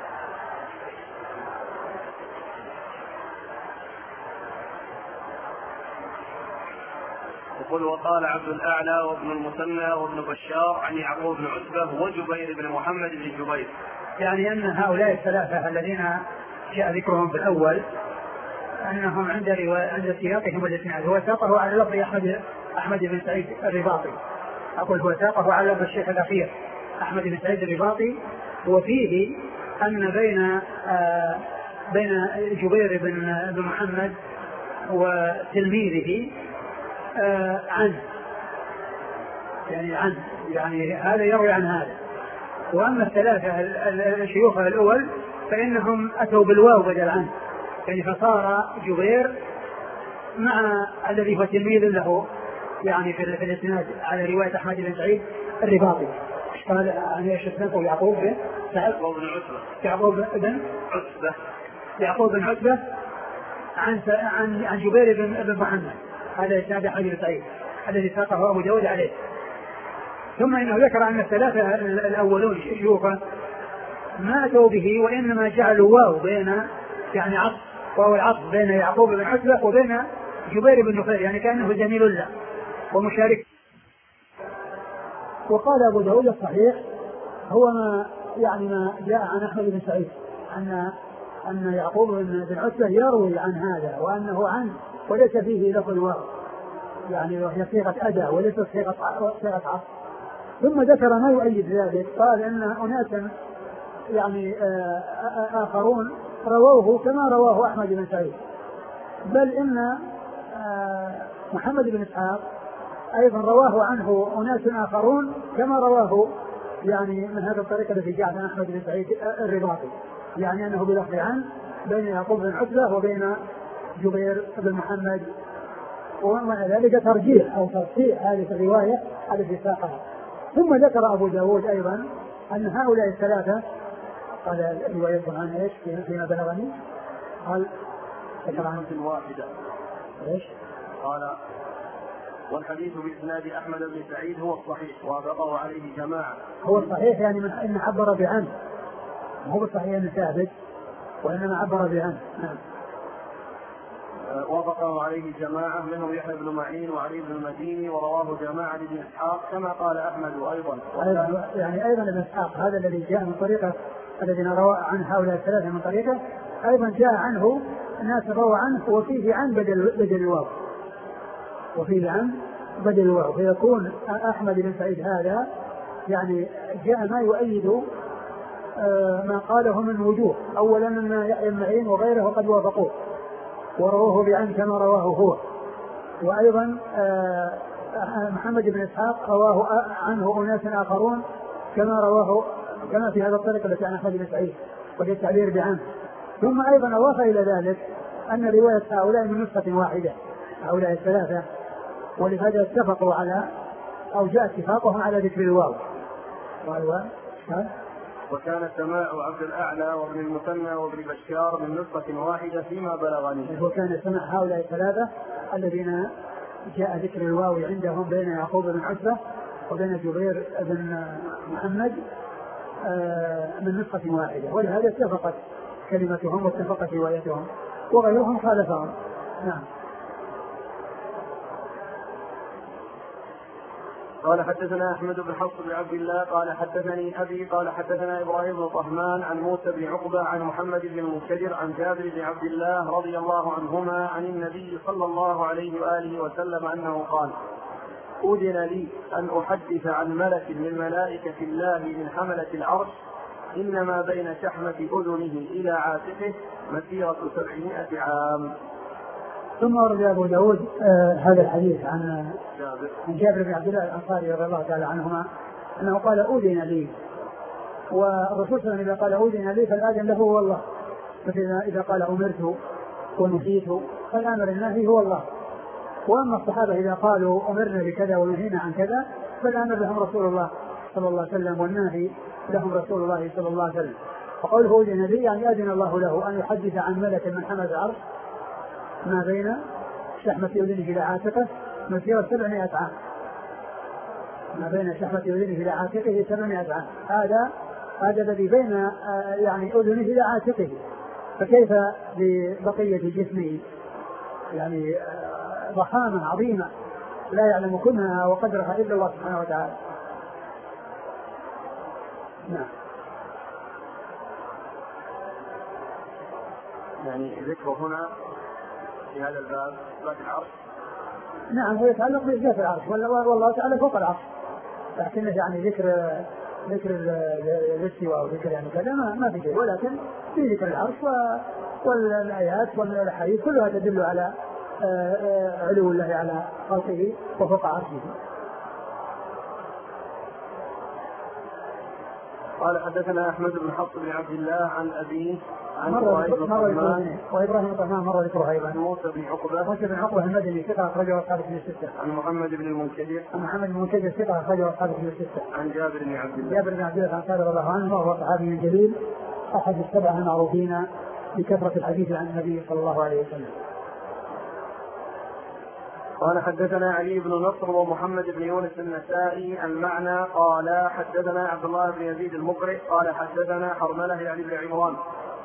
يقول وقال عبد الأعلى وابن المثنى وابن بشار عن يعقوب بن عتبة وجبير بن محمد بن جبير، يعني أن هؤلاء الثلاثة الذين جاء ذكرهم في الأول أنهم عند سياقهم الإسناد هو ساقه على لفظ أحمد بن سعيد الرباطي. أقول هو ساقه على لفظ الشيخ الأخير أحمد بن سعيد الرباطي، وفيه أن بين جبير بن محمد وتلميذه عنه، يعني هذا يروي عن هذا. وأما الثلاثة الشيوخ الأول فإنهم أتوا بالواو بدل عنه، يعني فصار جبير مع الذي هو تلميذ له يعني في الإسناد على رواية أحمد بن سعيد الرباطي. قال عن ايش اسمه؟ يعقوب بن عتبة. يعقوب بن عتبة عن جبير بن محمد، هذا إسناد أحمد بن سعيد الذي ساقه أبو داود عليه. ثم إنه ذكر أن الثلاثة الأولون شيوخا ما أتوا به، وإنما جعلوا واو بين يعني عطف، واو العطف بين يعقوب بن عتبة وبين جبير بن نفير، يعني كأنه زميل له ومشارك. وقال أبو داود الصحيح هو ما جاء عن أحمد بن سعيد أن يعقوب بن عتبة يروي عن هذا وأنه عنه وليس فيه لفظ واو، يعني وهي صيغة أداء وليست صيغة عطف. ثم ذكر ما يؤيد ذلك، قال أن أناسا يعني آخرون رووه كما رواه أحمد بن سعيد، بل إن محمد بن إسحاق أيضا رواه عنه أناس آخرون كما رواه يعني من هذا الطريق الذي جاء عن أحمد بن سعيد الرباطي، يعني أنه بلفظ عن بين يعقوب بن عتبة وبين جبير بن محمد، ومع ذلك ترجيح أو تصحيح هذه الرواية التي ساقها. ثم ذكر أبو داود أيضا أن هؤلاء الثلاثة، قال الرواية عن إيش فيما بلغني، قال ذكر عن واحدة إيش، قال والحديث بإسناد أحمد بن سعيد هو الصحيح وافقه عليه جماعة. هو الصحيح يعني من إن عبر بعن، هو الصحيح أنه ثابت وإنما عبر بعن. نعم. وافقه عليه جماعة منهم يحيى بن معين وعلي بن المديني ورواه جماعة لابن إسحاق كما قال أحمد أيضا. يعني أيضا ابن إسحاق هذا الذي جاء من طريقة الذين روى عن هؤلاء الثلاثة من طريقة، أيضا جاء عنه الناس روى عنه وفيه عن بدل الواو، وفيه عن بدل الواو، فيكون أحمد بن سعيد هذا يعني جاء ما يؤيد ما قاله من وجوه. أولا أن يحيى بن معين وغيره قد وافقوه ورواه بعن كما رواه هو، وأيضا محمد بن إسحاق رواه عنه أناس آخرون كما رواه كما في هذا الطريق التي عن أحمد بن سعيد وفي التعبير بعن. ثم أيضا أضاف إلى ذلك أن رواية هؤلاء من نسخة واحدة، هؤلاء الثلاثة، ولهذا اتفقوا على أو جاء اتفاقهم على ذكر الواو. وكان سماع عبد الأعلى وابن المثنى وابن بشار من نسخة واحدة فيما بلغني. وكان سماع هؤلاء الثلاثة الذين جاء ذكر الواو عندهم بين يعقوب بن عتبة وبين جبير بن محمد من نسخة واحدة، ولهذا اتفقت كلمتهم واتفقت روايتهم وغيرهم خالفهم. نعم. قال حدثنا أحمد بن حفص بن عبد الله قال حدثني أبي قال حدثنا إبراهيم بن طهمان عن موسى بن عقبة عن محمد بن المنكدر عن جابر بن عبد الله رضي الله عنهما عن النبي صلى الله عليه وآله وسلم أنه قال: أذن لي أن أحدث عن ملك من ملائكة الله من حملة العرش إنما بين شحمة أذنه إلى عاتقه مسيرة 700 عام. ثم ورد أبو داود هذا الحديث عن جابر بن عبد الله الأنصاري رضي الله تعالى عنهما أنه قال أذن لي، والرسول صلى الله عليه وسلم إذا قال أذن لي فالآذن له هو الله، فإذا قال أمرت ونهيت فالأمر النهي هو الله. وأما الصحابة إذا قالوا أمرنا بكذا ونهينا عن كذا فالأمر لهم رسول الله صلى الله عليه وسلم والنهي لهم رسول الله صلى الله عليه وسلم. وقوله أذن لي يعني أذن الله له أن يحدث عن ملك من حمل العرش ما بين شحمة أذنه إلى عاتقه مسيرة 700 عام، ما بين شحمة أذنه إلى عاتقه 700 عام. هذا الذي بين يعني أذنه إلى عاتقه، فكيف ببقية جسمه؟ يعني ضخامة عظيمة لا يعلم كنها وقدرها إلا الله سبحانه وتعالى. نعم. يعني ذكر هنا في هذا الباب إثبات العرش. نعم، هو يتعلق بإثبات العرش والله تعالى فوق العرش، لكن يعني ذكر الاستواء وذكر يعني كذا ما في شيء، ولكن في ذكر العرش والآيات والحديث كلها تدل على علو الله على خلقه وفوق عرشه. قال حدثنا أحمد بن حفص بن عبد الله عن أبيه عن وإبراهيم بن طهمان مر ذكره أيضا. عن موسى بن عقبة المدني ثقة أخرجه أصحاب الكتب الستة. عن محمد بن المنكدر ثقة أخرجه أصحاب الكتب الستة. عن جابر بن عبد الله الأنصاري رضي الله عنه وهو صحابي جليل أحد السبعة المعروفين بكثرة الحديث عن النبي صلى الله عليه وسلم. قال حدثنا علي بن نصر ومحمد بن يونس النسائي المعنى قال حدثنا عبد الله بن يزيد المقرئ قال حدثنا حرملة يعني بن عمران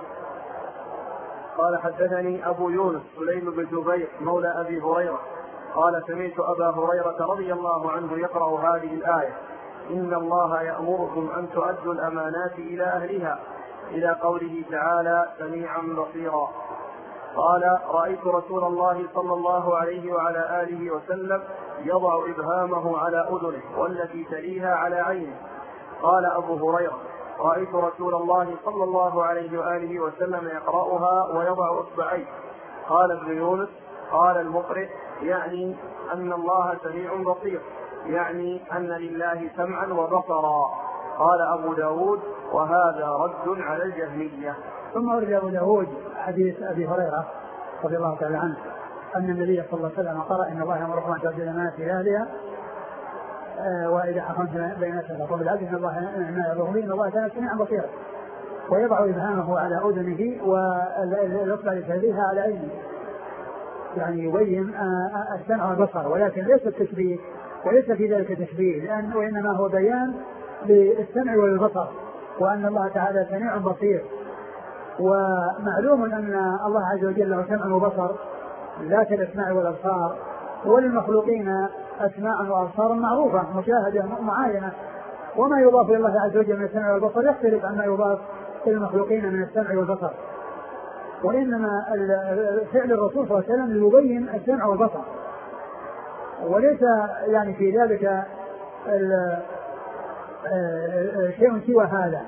قال حدثني أبو يونس سليم بن جبير مولى أبي هريرة قال سمعت أبا هريرة رضي الله عنه يقرأ هذه الآية: إن الله يأمركم أن تؤدوا الأمانات إلى أهلها، إلى قوله تعالى: سميعا بصيرا. قال: رأيت رسول الله صلى الله عليه وعلى آله وسلم يضع إبهامه على أذنه والتي تليها على عينه. قال أبو هريرة: رأيت رسول الله صلى الله عليه وآله وسلم يقرأها ويضع إصبعيه. قال ابن يونس: قال المقرئ: يعني أن الله سميع بصير، يعني أن لله سمعا وبصرا. قال أبو داود وهذا رد على الجهمية. ثم ورد أبو داود حديث أبي هريرة رضي الله تعالى عنه أن النبي صلى الله عليه وسلم قرأ إن الله يأمركم أن تؤدوا الأمانات إلى أهلها وإذا حكمتم بين الناس فاحكموا بالعدل إن الله نعم يعظكم به إن الله كان سميعا بصيرا، ويضع إبهامه على أذنه والإصبع لتهديها على عينه، يعني يبين السمع والبصر، ولكن ليس التشبيه وليس في ذلك تشبيه، وإنما هو بيان للسمع والبصر، وأن الله تعالى سميع بصير. ومعلوم أن الله عز وجل له سمع وبصر لا كالأسماع والأبصار، وللمخلوقين أسماع وأبصار معروفة مشاهدة معاينة، وما يضاف إلى الله عز وجل من السمع والبصر يختلف عما يضاف إلى المخلوقين من السمع والبصر، وإنما فعل الرسول صلى الله عليه وسلم ليبين السمع والبصر، وليس يعني في ذلك شيء سوى هذا،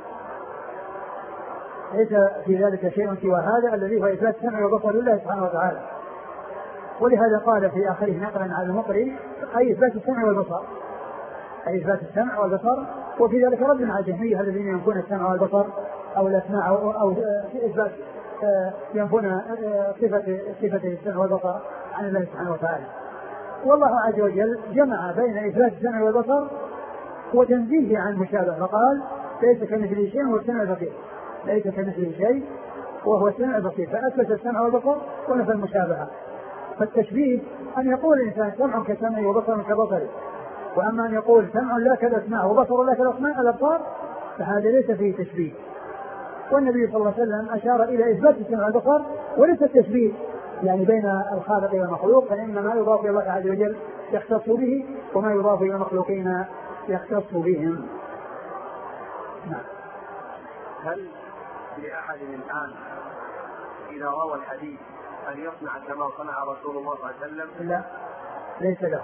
ليس في ذلك شيء سوى هذا الذي هو إثبات السمع والبصر لله سبحانه وتعالى. ولهذا قال في آخره نقلا على المقري أي إثبات السمع والبصر، أي إثبات السمع والبصر، وفي ذلك رد على الجهمية الذين ينفون السمع والبصر أو الأسماع أو إثبات ينفون صفة السمع والبصر عن الله سبحانه وتعالى. والله عز وجل جمع بين إثبات السمع والبصر وتنزيه عن المشابه، فقال ليس كمثله شيء وهو السمع البصير، ليس كمثله شيء وهو السمع البصير، فأثبت السمع والبصر ونفى المشابهة. فالتشبيه أن يقول الإنسان سمع كسمعي وبصر كبصري، وأما أن يقول سمع لا كالأسماع وبصر لا كالأبصار فهذا ليس فيه تشبيه. والنبي صلى الله عليه وسلم أشار إلى إثبات السمع والبصر وليس التشبيه يعني بين الخالق والمخلوق، فإن ما يضاف إلى الله عز وجل يختص به، وما يضاف إلى المخلوقين يختص بهم. نعم. هل لأحد الآن إذا روى الحديث أن يصنع كما صنع رسول الله صلى الله عليه وسلم؟ لا، ليس له،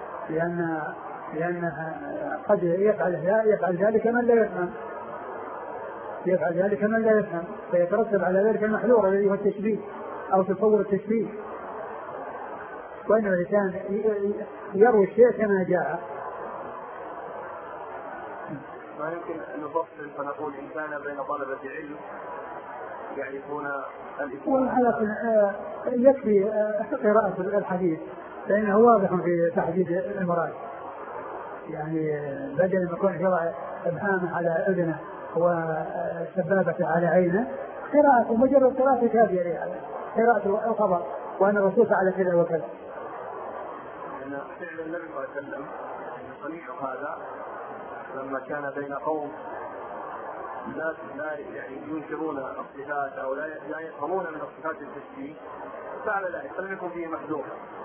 لأن قد يفعل ذلك من لا يفهم، يفعل ذلك من لا يفهم، فيترتب على ذلك المحذور الذي هو التشبيه أو تصور التشبيه. وإن الإنسان يروي الشيء كما جاء. ما يمكن أن نفصل فنقول إن كان بين طلبة علم يعرفون الإسلام يكفي قراءة الحديث فإنه واضح في تحديد المراد، يعني بدل ما يكون يضع إبهامه على أذنه وسبابة على عينه، قراءة مجرد قراءة كافية يعني قراءة الخبر وأن الرسول فعل كذا وكذا. فعل النبي صلى الله عليه وسلم صنيع هذا لما كان بين قوم لا يعني ينكرون الصفات أو لا يفهمون من الصفات التشبيه، فعل ذلك فلم يكن فيه محذور.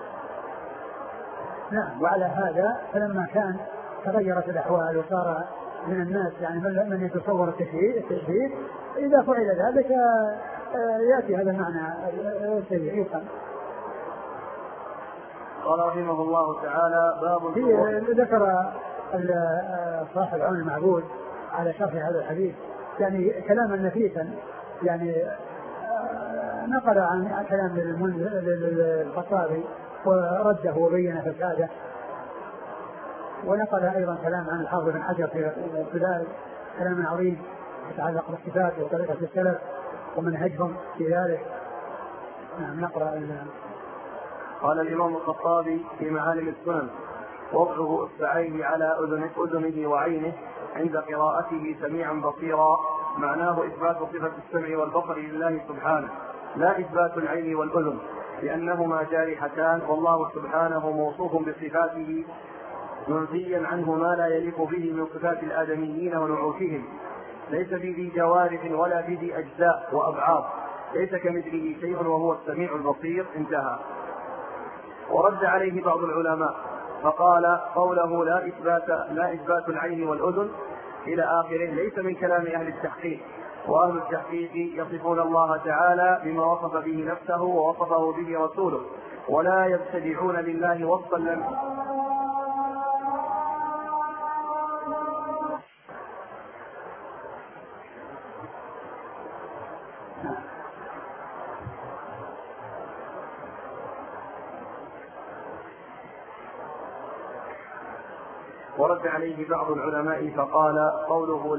نعم. وعلى هذا فلما كان تغيرت الأحوال وصار من الناس يعني من يتصور التشبيه إذا فعل ذلك يأتي هذا المعنى السيء. قال رحمه الله تعالى باب ذكر صاحب عون المعبود على شرح هذا الحديث يعني كلاما نفيسا، يعني نقل عن كلام الخطابي ورده وبين فساده، ونقل ايضا كلام عن الحافظ بن حجر في ذلك كلام عظيم يتعلق بالصفات وطريقه السلف ومنهجهم في ذلك. نعم نقرا. قال الامام الخطابي في معالم السنن وضعه اصبعيه على اذنه وعينه عند قراءته سميعا بصيرا، معناه اثبات صفه السمع والبصر لله سبحانه لا اثبات العين والاذن، لانهما جارحتان والله سبحانه موصوف بصفاته منفيا عنه ما لا يليق به من صفات الادميين ونعوتهم، ليس في ذي جوارح ولا في ذي اجزاء وابعاض، ليس كمثله شيء وهو السميع البصير. انتهى. ورد عليه بعض العلماء فقال قوله لا إثبات العين والأذن إلى آخره ليس من كلام أهل التحقيق، وأهل التحقيق يصفون الله تعالى بما وصف به نفسه ووصفه به رسوله، ولا يبتدعون لله وصفا لم ورد عليه بعض العلماء فقال قوله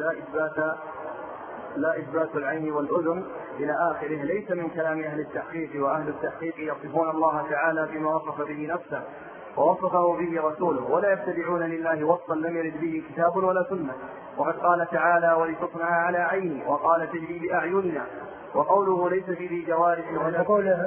لا إثبات العين والأذن إلى آخره ليس من كلام أهل التحقيق، وأهل التحقيق يصفون الله تعالى بما وصف به نفسه ووصفه به رسوله، ولا يبتدعون لله وصفا لم يرد به كتاب ولا سنة. وقد قال تعالى ولتصنع على عيني، وقال تجري بأعيننا. وقوله ليس في ذي جوارح ولا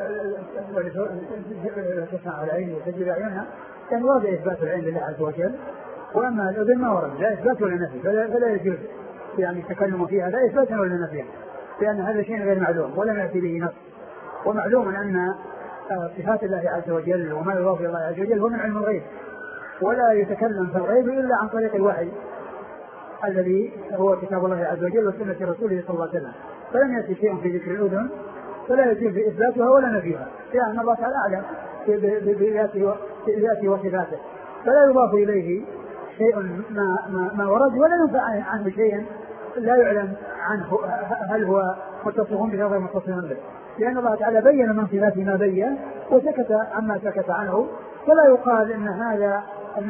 تصنع على عيني وتجري بأعيننا كان واضح إثبات العين لله عز وجل، وأما الأذن ما ورد لا إثبات ولا نفي، فلا يجوز يعني التكلم فيها لا إثباتا ولا نفيا، لأن هذا شيء غير معلوم ولم يأتي به نص. ومعلوم أن صفات الله عز وجل وما يضاف إلى الله عز وجل هو من علم الغيب، ولا يتكلم في الغيب إلا عن طريق الوحي الذي هو كتاب الله عز وجل وسنة رسوله صلى الله عليه وسلم. فلم يأتي شيء في ذكر الأذن فلا يجوز إثباتها ولا نفيها، لأن الله تعالى أعلم بذاته وصفاته، فلا يضاف إليه شيء ما ورد، ولا ينفع عنه شيء لا يعلم عنه هل هو متصف به أو غير متصف به، لأن الله تعالى بين من صفاته ما بين وسكت عما سكت عنه، فلا يقال إن هذا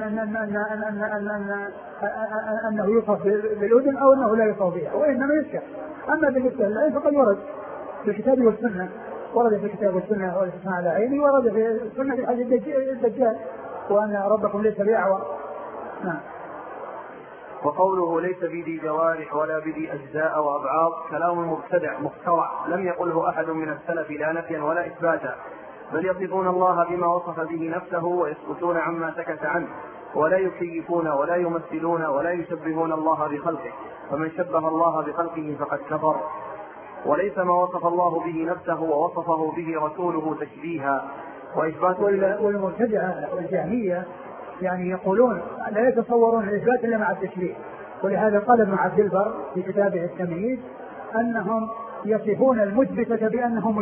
أنه يوصف بالأذن أو أنه لا يوصف بها، وإنما يشكر. أما بالنسبة للعين فقد ورد في الكتاب والسنة، ورد في الكتاب والسنة والإسماع على عيني، ورد في السنة في حديث الدجال وأن ربكم ليس بأعور. نعم. وقوله ليس بذي جوارح ولا بذي أجزاء وأبعاض كلام مبتدع مخترع لم يقله أحد من السلف لا نفيا ولا إثباتا، بل يصفون الله بما وصف به نفسه ويسكتون عما سكت عنه، ولا يكيفون ولا يمثلون ولا يشبهون الله بخلقه، فمن شبه الله بخلقه فقد كفر. وليس ما وصف الله به نفسه ووصفه به رسوله تشبيها وإثبات. والمبتدعة والجهمية يعني يقولون لا يتصورون الإثبات إلا مع التشبيه، ولهذا قال ابن عبد البر في كتابه التمهيد أنهم يصفون المثبتة بأنهم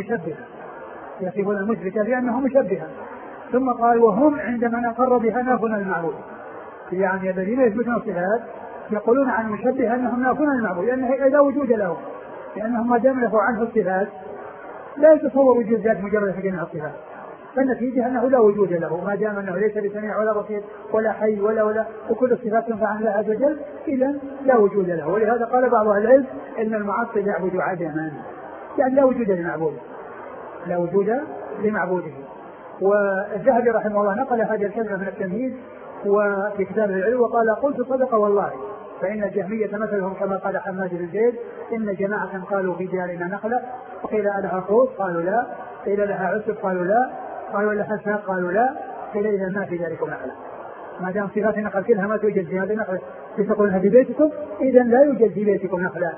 مشبهة، ثم قال وهم عندما نقر بها نافون المعبود، يعني الذين يثبتون الصفات يقولون عن المشبه أنهم نافون المعبود لأنه لا وجود له، لأنهم ما دام نفوا عنه الصفات لا يتصور وجود ذات مجرد في جميع الصفات، فالنتيجة أنه لا وجود له ما دام أنه ليس بسميع ولا بصير ولا حي ولا وكل الصفات تنفع عن الله عز وجل، إذن لا وجود له. ولهذا قال بعض أهل العلم إن المعطل يعبد عدما، يعني لا وجود لمعبوده. والذهبي رحمه الله نقل هذه الكلمة من التمهيد وفي كتابه العلم وقال قلت صدق والله، فإن الجهمية مثلهم كما قال حماد بن زيد إن جماعة قالوا في ديارنا نخلة، وقيل لها خوف قالوا لا، قيل لها عسب قالوا لا، قالوا لها ساق قالوا لا، قيل إذا ما في ذلك نخلة. ما دام صفات النخل كلها ما توجد في هذه النخلة تقولونها في بيتكم، إذا لا يوجد في بيتكم نخلة.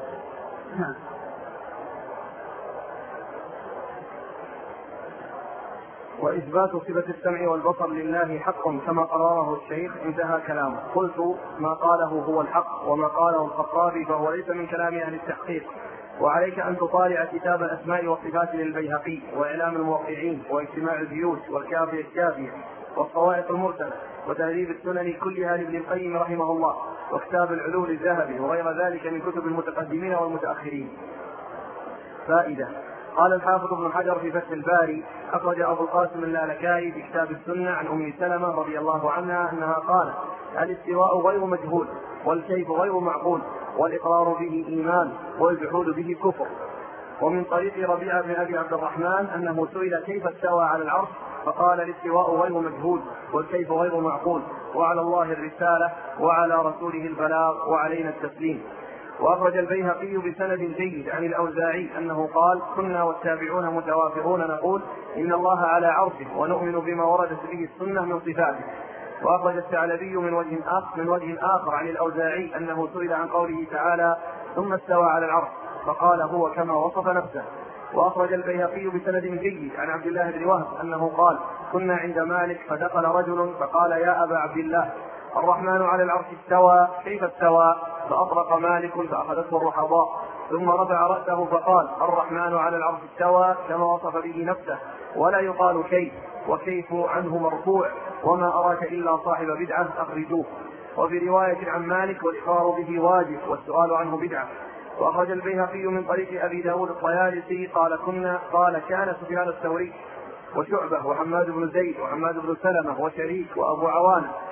وإثبات صفة السمع والبصر لله حق كما قرره الشيخ انتهى كلامه. قلت ما قاله هو الحق، وما قاله الخطابي فهو ليس من كلام أهل التحقيق. وعليك أن تطالع كتاب الأسماء والصفات للبيهقي وإعلام الموقعين واجتماع الجيوش والكافية الشافية والصواعق المرسلة وتهذيب السنن كلها لابن القيم رحمه الله وكتاب العلوم للذهبي وغير ذلك من كتب المتقدمين والمتأخرين. فائدة: قال الحافظ ابن حجر في فتح الباري أخرج أبو القاسم اللالكائي في كتاب السنة عن أم سلمة رضي الله عنها أنها قالت: الاستواء غير مجهول، والكيف غير معقول، والإقرار به إيمان، والجحود به كفر. ومن طريق ربيعة بن أبي عبد الرحمن أنه سئل كيف استوى على العرش فقال: الاستواء غير مجهول، والكيف غير معقول، وعلى الله الرسالة، وعلى رسوله البلاغ، وعلينا التسليم. وأخرج البيهقي بسند جيد عن الأوزاعي أنه قال: كنا والتابعون متوافرون نقول إن الله على عرشه ونؤمن بما وردت به السنة من صفاته. وأخرج الثعلبي من وجه آخر عن الأوزاعي أنه سئل عن قوله تعالى: ثم استوى على العرش فقال: هو كما وصف نفسه. وأخرج البيهقي بسند جيد عن عبد الله بن وهب أنه قال: كنا عند مالك فدخل رجل فقال: يا أبا عبد الله، الرحمن على العرش استوى، كيف استوى؟ فأطرق مالك فأخذته الرحضاء، ثم رفع رأسه فقال: الرحمن على العرش استوى كما وصف به نفسه، ولا يقال كيف، وكيف عنه مرفوع، وما أراك إلا صاحب بدعة أخرجوه. وفي رواية عن مالك: والإقرار به واجب والسؤال عنه بدعة. وأخرج البيهقي من طريق أبي داود الطيالسي قال: كان سفيان الثوري وشعبة وحماد بن زيد وحماد بن سلمة وشريك وأبو عوانة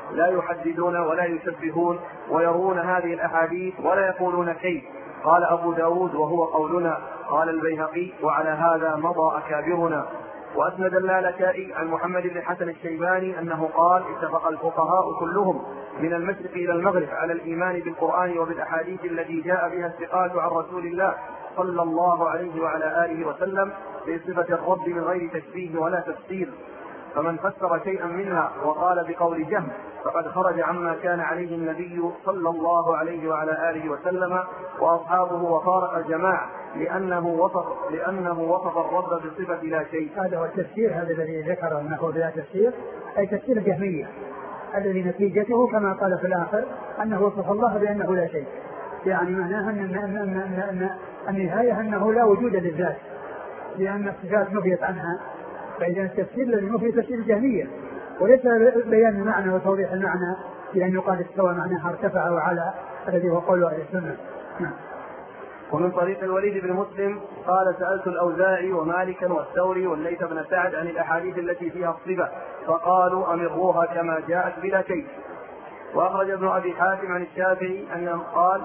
لا يحددون ولا يشبهون ويرون هذه الأحاديث ولا يقولون كيف. قال أبو داود وهو قولنا. قال البيهقي وعلى هذا مضى أكابرنا. وأسند اللالكائي عن محمد بن حسن الشيباني أنه قال اتفق الفقهاء كلهم من المشرق إلى المغرب على الإيمان بالقرآن وبالأحاديث التي جاء بها الثقات عن رسول الله صلى الله عليه وعلى آله وسلم في صفة الرب من غير تشبيه ولا تفسير. فمن فسر شيئا منها وقال بقول جهم فقد خرج عما كان عليه النبي صلى الله عليه وعلى آله وسلم وأصحابه وفارق الجماعة لأنه وصف الرب بصفة لا شيء. هذا هو التفسير، هذا الذي ذكر أنه بلا تفسير، أي تفسير الجهمية الذي نتيجته كما قال في الآخر أنه وصف الله بأنه لا شيء، يعني معناها أن النهاية أنه لا وجود للذات لأن الصفات نفيت عنها. فإذا التفسير الذي نفي تفسير الجهمية وليس بيان المعنى وتوضيح المعنى لأن يقال استوى معناها ارتفع وعلى الذي هو قول أهل السنة. ومن طريق الوليد بن مسلم قال سألت الأوزاعي ومالكا والثوري والليث بن سعد عن الأحاديث التي فيها الصفة فقالوا أمروها كما جاءت بلا كيف. وأخرج ابن أبي حاتم عن الشافعي أنه قال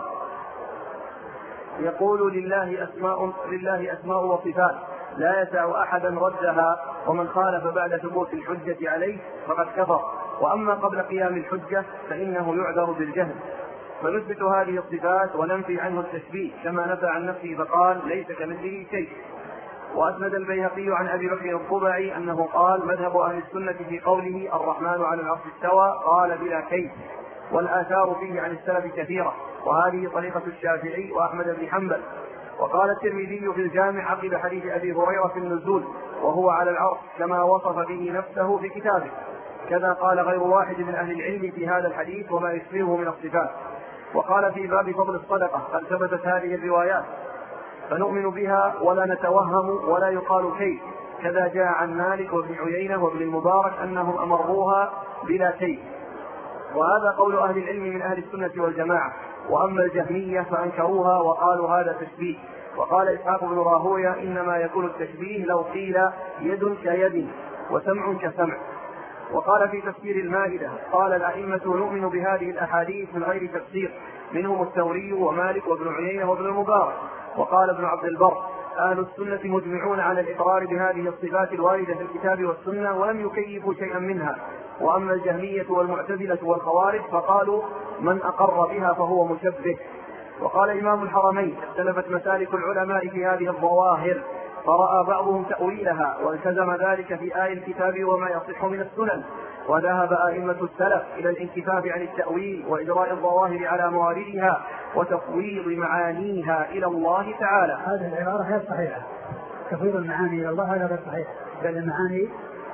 يقول لله أسماء وصفات لا يسع أحدا ردها ومن خالف بعد ثبوت الحجة عليه فقد كفر وأما قبل قيام الحجة فإنه يعذر بالجهل. فنثبت هذه الصفات وننفي عنه التشبيه كما نفى عن نفسه فقال ليس كمثله شيء. وأسند البيهقي عن أبي بكر الطبعي أنه قال مذهب أهل السنة في قوله الرحمن على العرش استوى قال بلا كيف. والآثار فيه عن السلف كثيرة وهذه طريقة الشافعي وأحمد بن حنبل. وقال الترمذي في الجامع عقب حديث أبي هريرة في النزول وهو على العرش كما وصف به نفسه في كتابه. كذا قال غير واحد من أهل العلم في هذا الحديث وما يشبهه من الصفات. وقال في باب فضل الصدقة قد ثبتت هذه الروايات فنؤمن بها ولا نتوهم ولا يقال كيف. كذا جاء عن مالك وابن عيينة وابن المبارك أنهم أمروها بلا كيف. وهذا قول أهل العلم من أهل السنة والجماعة. وأما الجهمية فأنكروها وقالوا هذا تشبيه. وقال إسحاق بن راهويه إنما يكون التشبيه لو قيل يد كيد وسمع كسمع. وقال في تفسير المائدة قال الأئمة نؤمن بهذه الأحاديث من غير تفسير منهم الثوري ومالك وابن عيينة وابن المبارك. وقال ابن عبد البر أهل السنة مجمعون على الإقرار بهذه الصفات الواردة في الكتاب والسنة ولم يكيفوا شيئا منها. وأما الجهمية والمعتزلة والخوارج فقالوا من أقر بها فهو مشبه. وقال إمام الحرمين اختلفت مسالك العلماء في هذه الظواهر فرأى بعضهم تأويلها والتزم ذلك في آي الكتاب وما يصح من السنن. وذهب أئمة السلف إلى الانكفاف عن التأويل وإجراء الظواهر على مواردها وتفويض معانيها إلى الله تعالى. هذه العبارة غير صحيحة، تفويض المعاني إلى الله هذا غير صحيح، بل المعاني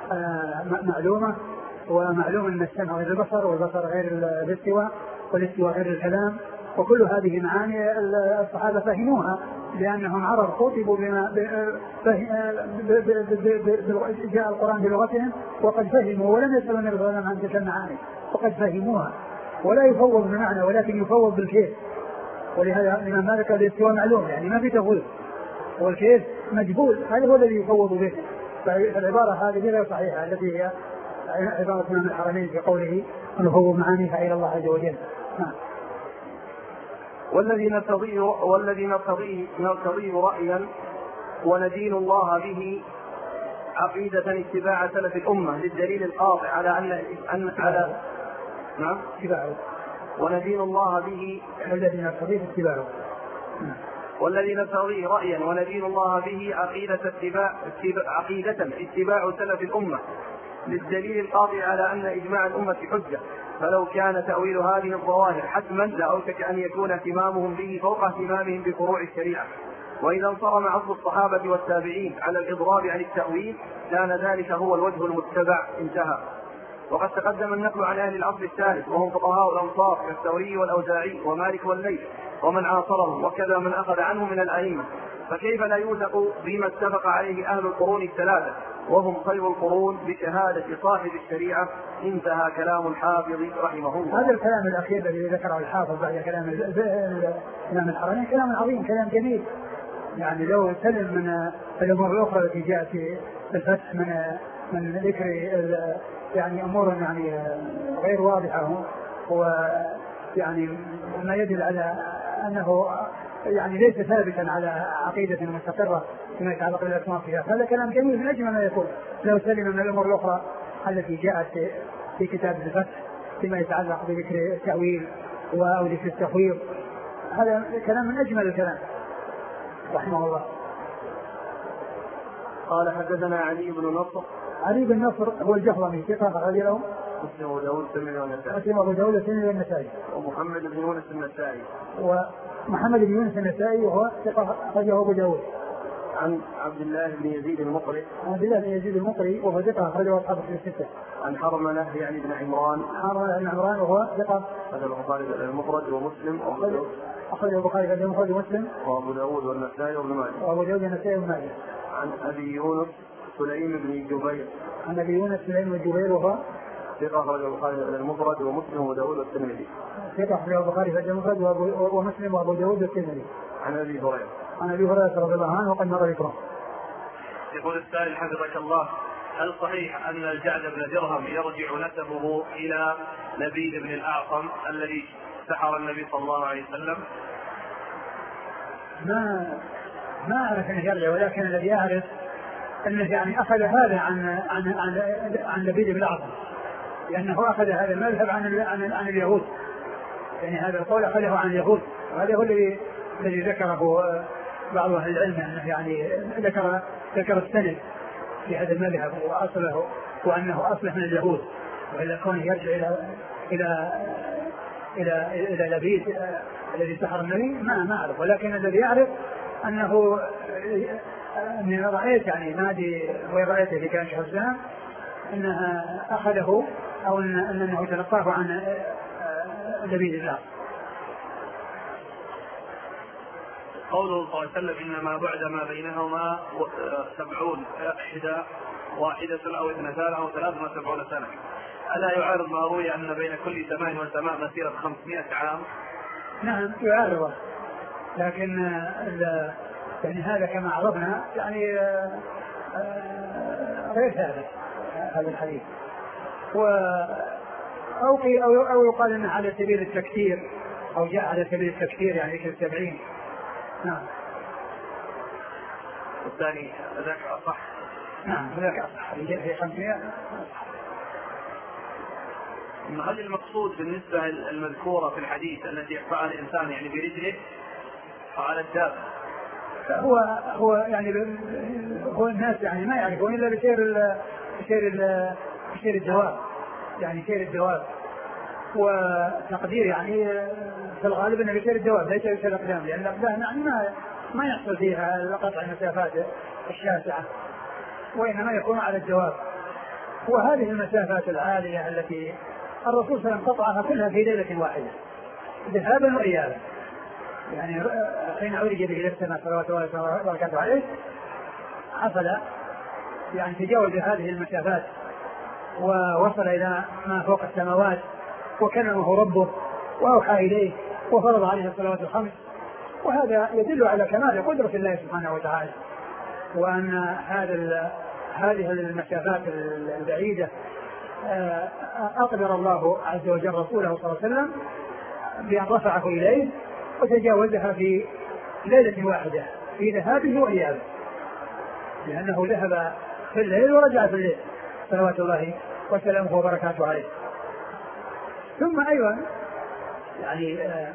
معلومة ومعلوم أن السمع غير البصر والبصر غير الاستواء والاستواء غير الكلام وكل هذه معاني الصحابة فهموها لأنهم عرب خطبوا بما جاء القرآن بلغتهم وقد فهموا ولم يسألوا النبي صلى الله عليه وسلم عن تلك المعاني وقد فهموها. ولا يفوض بمعنى ولكن يفوض بالكيف. ولهذا الإمام مالك الاستواء معلوم يعني ما في تفويض والكيف مجبول هذا هو الذي يفوض به. فالعبارة هذه غير صحيحة التي هي عبارة من الحرمين في قوله نفوض معانيها إلى الله عز وجل. والذي نرتضيه رأيا وندين الله به عقيدة اتباع سلف الأمة للدليل القاطع على أن على نعم اتباعه وندين الله به الذي نرتضيه اتباعه والذي نرتضيه رأيا وندين الله به عقيدة اتباع سلف الأمة للدليل القاطع على أن إجماع الأمة حجة. فلو كان تأويل هذه الظواهر حتما لأوشك أن يكون اهتمامهم به فوق اهتمامهم بفروع الشريعة. وإذا انصرم عصر الصحابة والتابعين على الإضراب عن التأويل كان ذلك هو الوجه المتبع. انتهى. وقد تقدم النقل عن أهل العصر الثالث وهم فقهاء الأمصار كالثوري والأوزاعي ومالك والليث ومن عاصرهم وكذا من أخذ عنه من الأئمة. فكيف لا يوثق بما اتفق عليه أهل القرون الثلاثة وهم خير القرون بشهادة صاحب الشريعة. انتهى كلام الحافظ رحمه الله. هذا الكلام الأخير الذي ذكره الحافظ بعد كلام الإمام الحرمين كلام عظيم كلام جميل. يعني لو سلم من الأمور الأخرى التي جاءت في الفتح من ذكر يعني أمور يعني غير واضحة، ويعني ما يدل على أنه يعني ليس ثابتا على عقيدة مستقرة فيما يتعلق بالأسماء والصفات. هذا كلام جميل من أجمل ما يكون لو سلم من الأمور الأخرى التي جاءت في كتاب الفتح فيما يتعلق بذكر التأويل أو ذكر التخوير. هذا كلام من أجمل الكلام رحمه الله. قال حدثنا علي بن نصر. علي بن نصر هو الجهرمي ثقة أخرج له مسلم وأبو داود النسائي. ومحمد بن يونس النسائي. ومحمد بن يونس النسائي وهو ثقة أخرجه أبو داود. عن عبد الله بن يزيد المقري. عبد الله بن يزيد المقري وهو ثقة أخرجه أصحاب الستة. عن حرملة يعني بن عمران. وهو ثقة أخرجه البخاري المفرد ومسلم أخرجه البخاري المفرد ومسلم وأبو داود والنسائي وابن ماجه. عن أبي يونس سليم بن جبير. عن أبي يونس سليم بن جبير وهو ثقة أخرجه البخاري المفرد ومسلم وأبو داود والترمذي. ثقة أخرجه البخاري المفرد ومسلم وأبو داود والترمذي. عن أبي هريرة. عن أبي هريرة رضي الله عنه وقد مر ذكره. يقول السائل حفظك الله: هل صحيح أن الجعد بن درهم يرجع نسبه إلى لبيد بن الأعصم الذي سحر النبي صلى الله عليه وسلم؟ ما أعرف أنه يرجع، ولكن الذي أعرف أنه يعني أخذ هذا عن لبيد بن الأعصم، لأنه أخذ هذا المذهب عن اليهود، يعني هذا القول أخذه عن اليهود، وهذا هو الذي ذكره بعض أهل العلم، أنه يعني ذكر السند في هذا المذهب وأصله وأنه أصله من اليهود، وإلا كونه يرجع إلى لبيد الذي سحر النبي ما أعرف، ولكن الذي يعرف أنه من رأيت يعني نادي ورأيته في كان شهر السلام أنها أخذه أو أنه تلقاه عن لبيد الله. قوله صلى الله عليه وسلم: إنما بعد ما بينهما 70 واحدة أو 2 أو 73 سنة، ألا يعارض ما روي أن بين كل سماء وسماء مسيرة 500 عام؟ نعم يعارض، لكن يعني هذا كما عرضنا يعني غير ثابت هذا الحديث، أو يقال أنه على سبيل التكثير أو جاء على سبيل التكثير يعني ذكر 70. نعم. والثاني ذاك أصح. نعم ذاك أصح في 500. هل المقصود بالنسبة المذكورة في الحديث التي يقطعها الإنسان يعني برجله على الدابة؟ هو يعني هو الناس يعني ما يعرفون إلا بسير الدواب، يعني سير الدواب، وتقدير يعني في الغالب أنه بسير الدواب ليس بسير الأقدام، لأن الأقدام يعني ما يحصل فيها قطع المسافات الشاسعة، وإنما يكون على الدواب. وهذه المسافات العالية التي الرسول صلى الله عليه وسلم قطعها كلها في ليلة واحدة ذهابا وإيابا، يعني حين عرج به إلى السماء صلوات الله وبركاته عليه حصل يعني تجاوز هذه المسافات ووصل إلى ما فوق السماوات وكلمه ربه وأوحى إليه وفرض عليه الصلوات الخمس، وهذا يدل على كمال قدرة الله سبحانه وتعالى، وأن هذه المسافات البعيدة أقدر الله عز وجل رسوله صلى الله عليه وسلم بأن رفعه إليه وتجاوزها في ليلة واحدة في ذهابه وإيابه، لأنه ذهب في الليل ورجع في الليل صلوات الله وسلامه وبركاته عليه. ثم أيضا يعني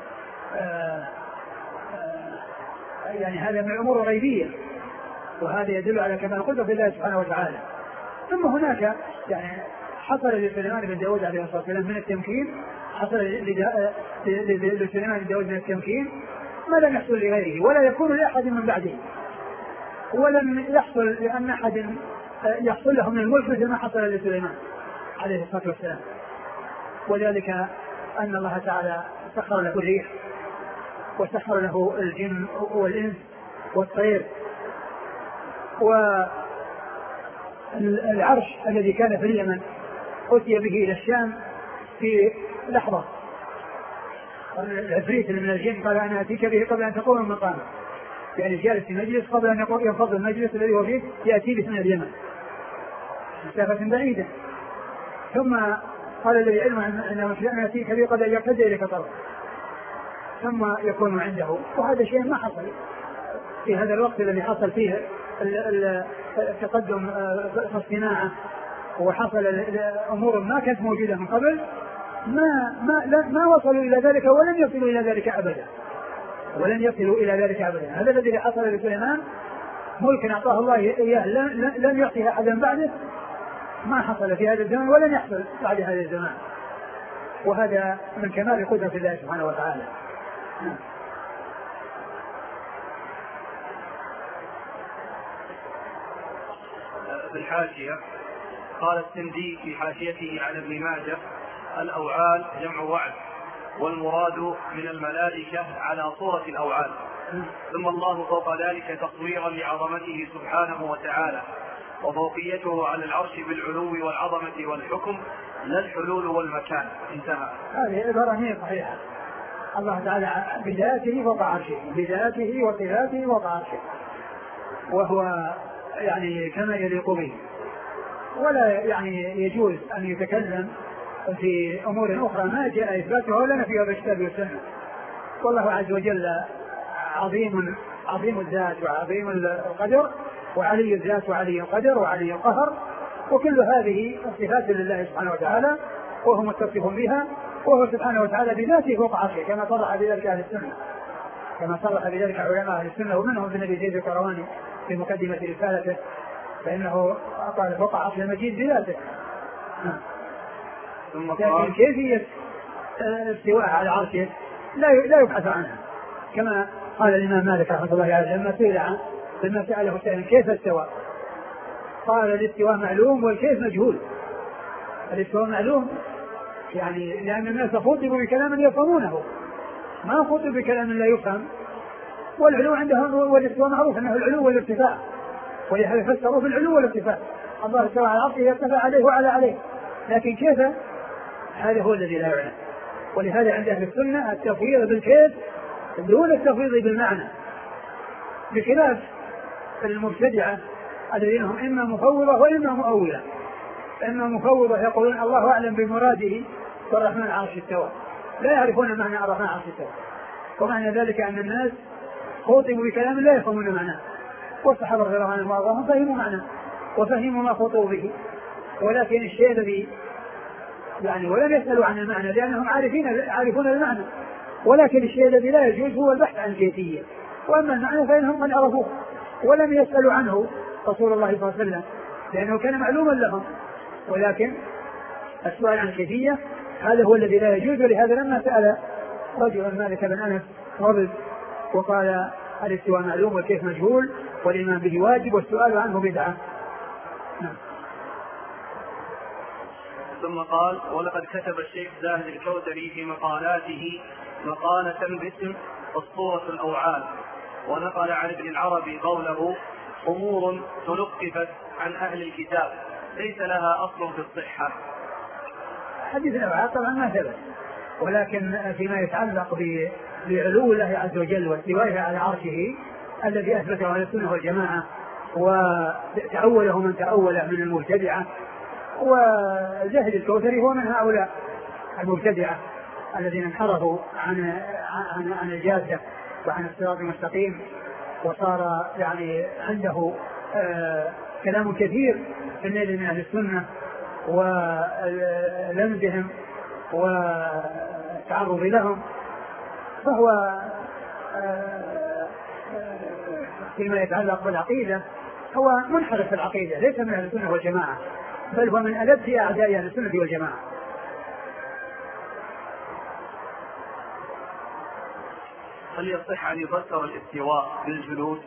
يعني هذا من الأمور الغيبية، وهذا يدل على كمال قدرة الله سبحانه وتعالى. ثم هناك يعني حصل لسليمان بن داود عليه الصلاة والسلام من التمكين، حصل لسليمان بن داود من التمكين ما لم يحصل لغيره ولا يكون لأحد من بعده، ولم يحصل لأن أحد يحصل له من الملك مثل ما حصل لسليمان عليه الصلاة والسلام، وذلك أن الله تعالى سخر له الريح وسخر له الجن والإنس والطير، والعرش الذي كان في اليمن أتي به إلى الشام في لحظة. العفريت من الجن قال أنا أتيك به قبل أن تقوم من مقامك، يعني جالس في مجلس قبل أن ينفض المجلس الذي هو فيه يأتي به من اليمن مسافة بعيدة، ثم قال الذي علم أنه يأتيك به قد يرتد إليك طرف ثم يكون عنده. وهذا شيء ما حصل في هذا الوقت الذي حصل فيه التقدم في الصناعة، وحصل أمور ما كانت موجودة من قبل، ما وصلوا إلى ذلك ولن يصلوا إلى ذلك أبدا، ولن يصلوا إلى ذلك أبدا. هذا الذي حصل لسليمان، ملك أعطاه الله إياه لم يعطيه أحدا بعده، ما حصل في هذا الزمان ولن يحصل بعد هذا الزمان، وهذا من كمال قدرة الله سبحانه وتعالى. في الحاشية قال السندي في حاشيته على ابن ماجه: الأوعال جمع وعد، والمراد من الملائكة على صورة الأوعال، ثم الله فوق ذلك تصويرا لعظمته سبحانه وتعالى، وفوقيته على العرش بالعلو والعظمة والحكم، لا الحلول والمكان. انتهى. هذه عبارة هي صحيحة. الله تعالى بذاته فوق عرشه، بذاته وصفاته فوق عرشه، وهو يعني كما يليق به، ولا يعني يجوز أن يتكلم في أمور أخرى ما جاء إثباتها ولا نفيها بالكتاب والسنة. والله عز وجل عظيم الذات وعظيم القدر، وعلي الذات وعلي القدر وعلي القهر، وكل هذه الصفات لله سبحانه وتعالى وهو متصف بها، وهو سبحانه وتعالى بذاته فوق عرشه، كما صرح بذلك أهل السنة، كما صرح بذلك علماء أهل السنة، ومنهم ابن أبي زيد القيرواني في مقدمة رسالته، فإنه قال فوق عرش المجيد بذاته. لكن كيفية استواء على عرشه لا يبحث عنها، كما قال الإمام مالك رحمه الله عليه لما سأله سائل كيف استوى، قال الاستواء معلوم والكيف مجهول. الاستواء معلوم يعني لأن الناس خطبوا بكلام يفهمونه، ما خطبوا بكلام لا يفهم. والعلو عندهم، والاستواء معروف أنه العلو والارتفاع، ولهذا فسروا في العلو والارتفاع. الله استوى على عرشه يرتفع عليه وعلى عليه، لكن كيف هذا هو الذي لا يعلم. ولهذا عند أهل السنة التفويض بالكيف دون التفويض بالمعنى، بخلاف المبتدعة الذين هم إما مفوضة وإما مؤولة. إما مفوضة يقولون الله أعلم بمراده والرحمن عرش استوى، لا يعرفون معنى الرحمن عرش استوى، ومعنى ذلك أن الناس خوطبوا بكلام لا يفهمون معناه، والصحابة رضي الله عنهم وارضاهم فهموا معناه وفهموا ما خطبوا به، ولكن الشيء الذي يعني ولم يسألوا عن المعنى لأنهم عارفون المعنى، ولكن الشيء الذي لا يجوز هو البحث عن الكيفية، وأما المعنى فإنهم من عرفوه ولم يسألوا عنه رسول الله صلى الله عليه وسلم لأنه كان معلوما لهم، ولكن السؤال عن الكيفية هذا هو الذي لا يجوز. ولهذا لما سأل رجل مالك بن أنس رضي وقال الاستواء معلوم والكيف مجهول والإيمان به واجب والسؤال عنه بدعة. ثم قال: ولقد كتب الشيخ زاهد الكوثري في مقالاته مقالة باسم أسطورة الأوعال، ونقل عن ابن العربي قوله: أمور تلقفت عن أهل الكتاب ليس لها أصل في الصحة. حديث الأوعال طبعا ما ثبت، ولكن فيما يتعلق بعلو الله عز وجل واستوائه على عرشه الذي أثبته أهل السنة والجماعة وتأوله من تأوله من المبتدعة، وزاهد الكوثري هو من هؤلاء المبتدعة الذين انحرفوا عن الجادة وعن الصراط المستقيم، وصار يعني عنده كلام كثير في النيل من أهل السنة ولمزهم والتعرض لهم، فهو فيما يتعلق بالعقيدة هو منحرف في العقيدة، ليس من أهل السنة والجماعة، بل هو من ألد أعداء أهل السنة والجماعة. هل يصح أن يفسر الاستواء بالجلوس؟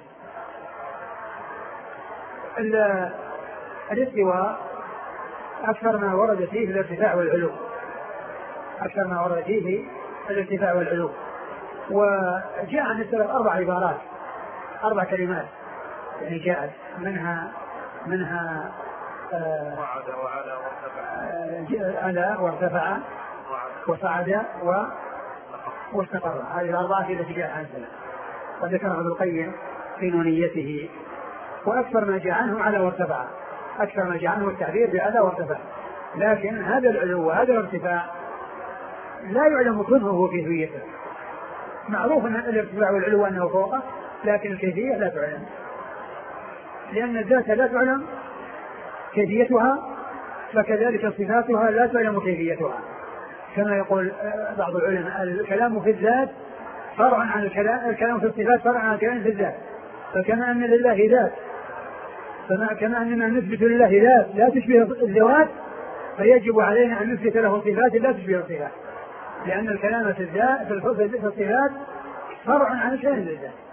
الاستواء أكثر ما ورد فيه الارتفاع والعلو، أكثر ما ورد فيه الارتفاع والعلو، وجاء عن السلف 4 عبارات 4 كلمات يعني جاءت منها وعد وعلى وارتفع، على وارتفع وصعد واستقر. هذه الأربعة التي جاءت عن السلف، وذكرها ابن القيم في نونيته. وأكثر ما جاء عنه على وارتفع، أكثر ما جاء عنه التعبير بعلى وارتفع، لكن هذا العلو وهذا الارتفاع لا يعلم كنهه وكيفيته. معروف أن الارتفاع والعلو أنه فوقه، لكن الكيفية لا تعلم، لأن الذات لا تعلم كيفيتها، فكذلك صفاتها لا تعلم كيفيتها. كما يقول بعض العلماء الكلام في الذات فرع عن الكلام في الصفات فرع عن الكلام في الذات. فكما أن لله ذات، كما أننا نثبت لله ذات لا تشبه الذوات، فيجب علينا أن نثبت له صفات لا تشبه الصفات، لأن الكلام في الذات في الصفات فرع عن الكلام في الذات.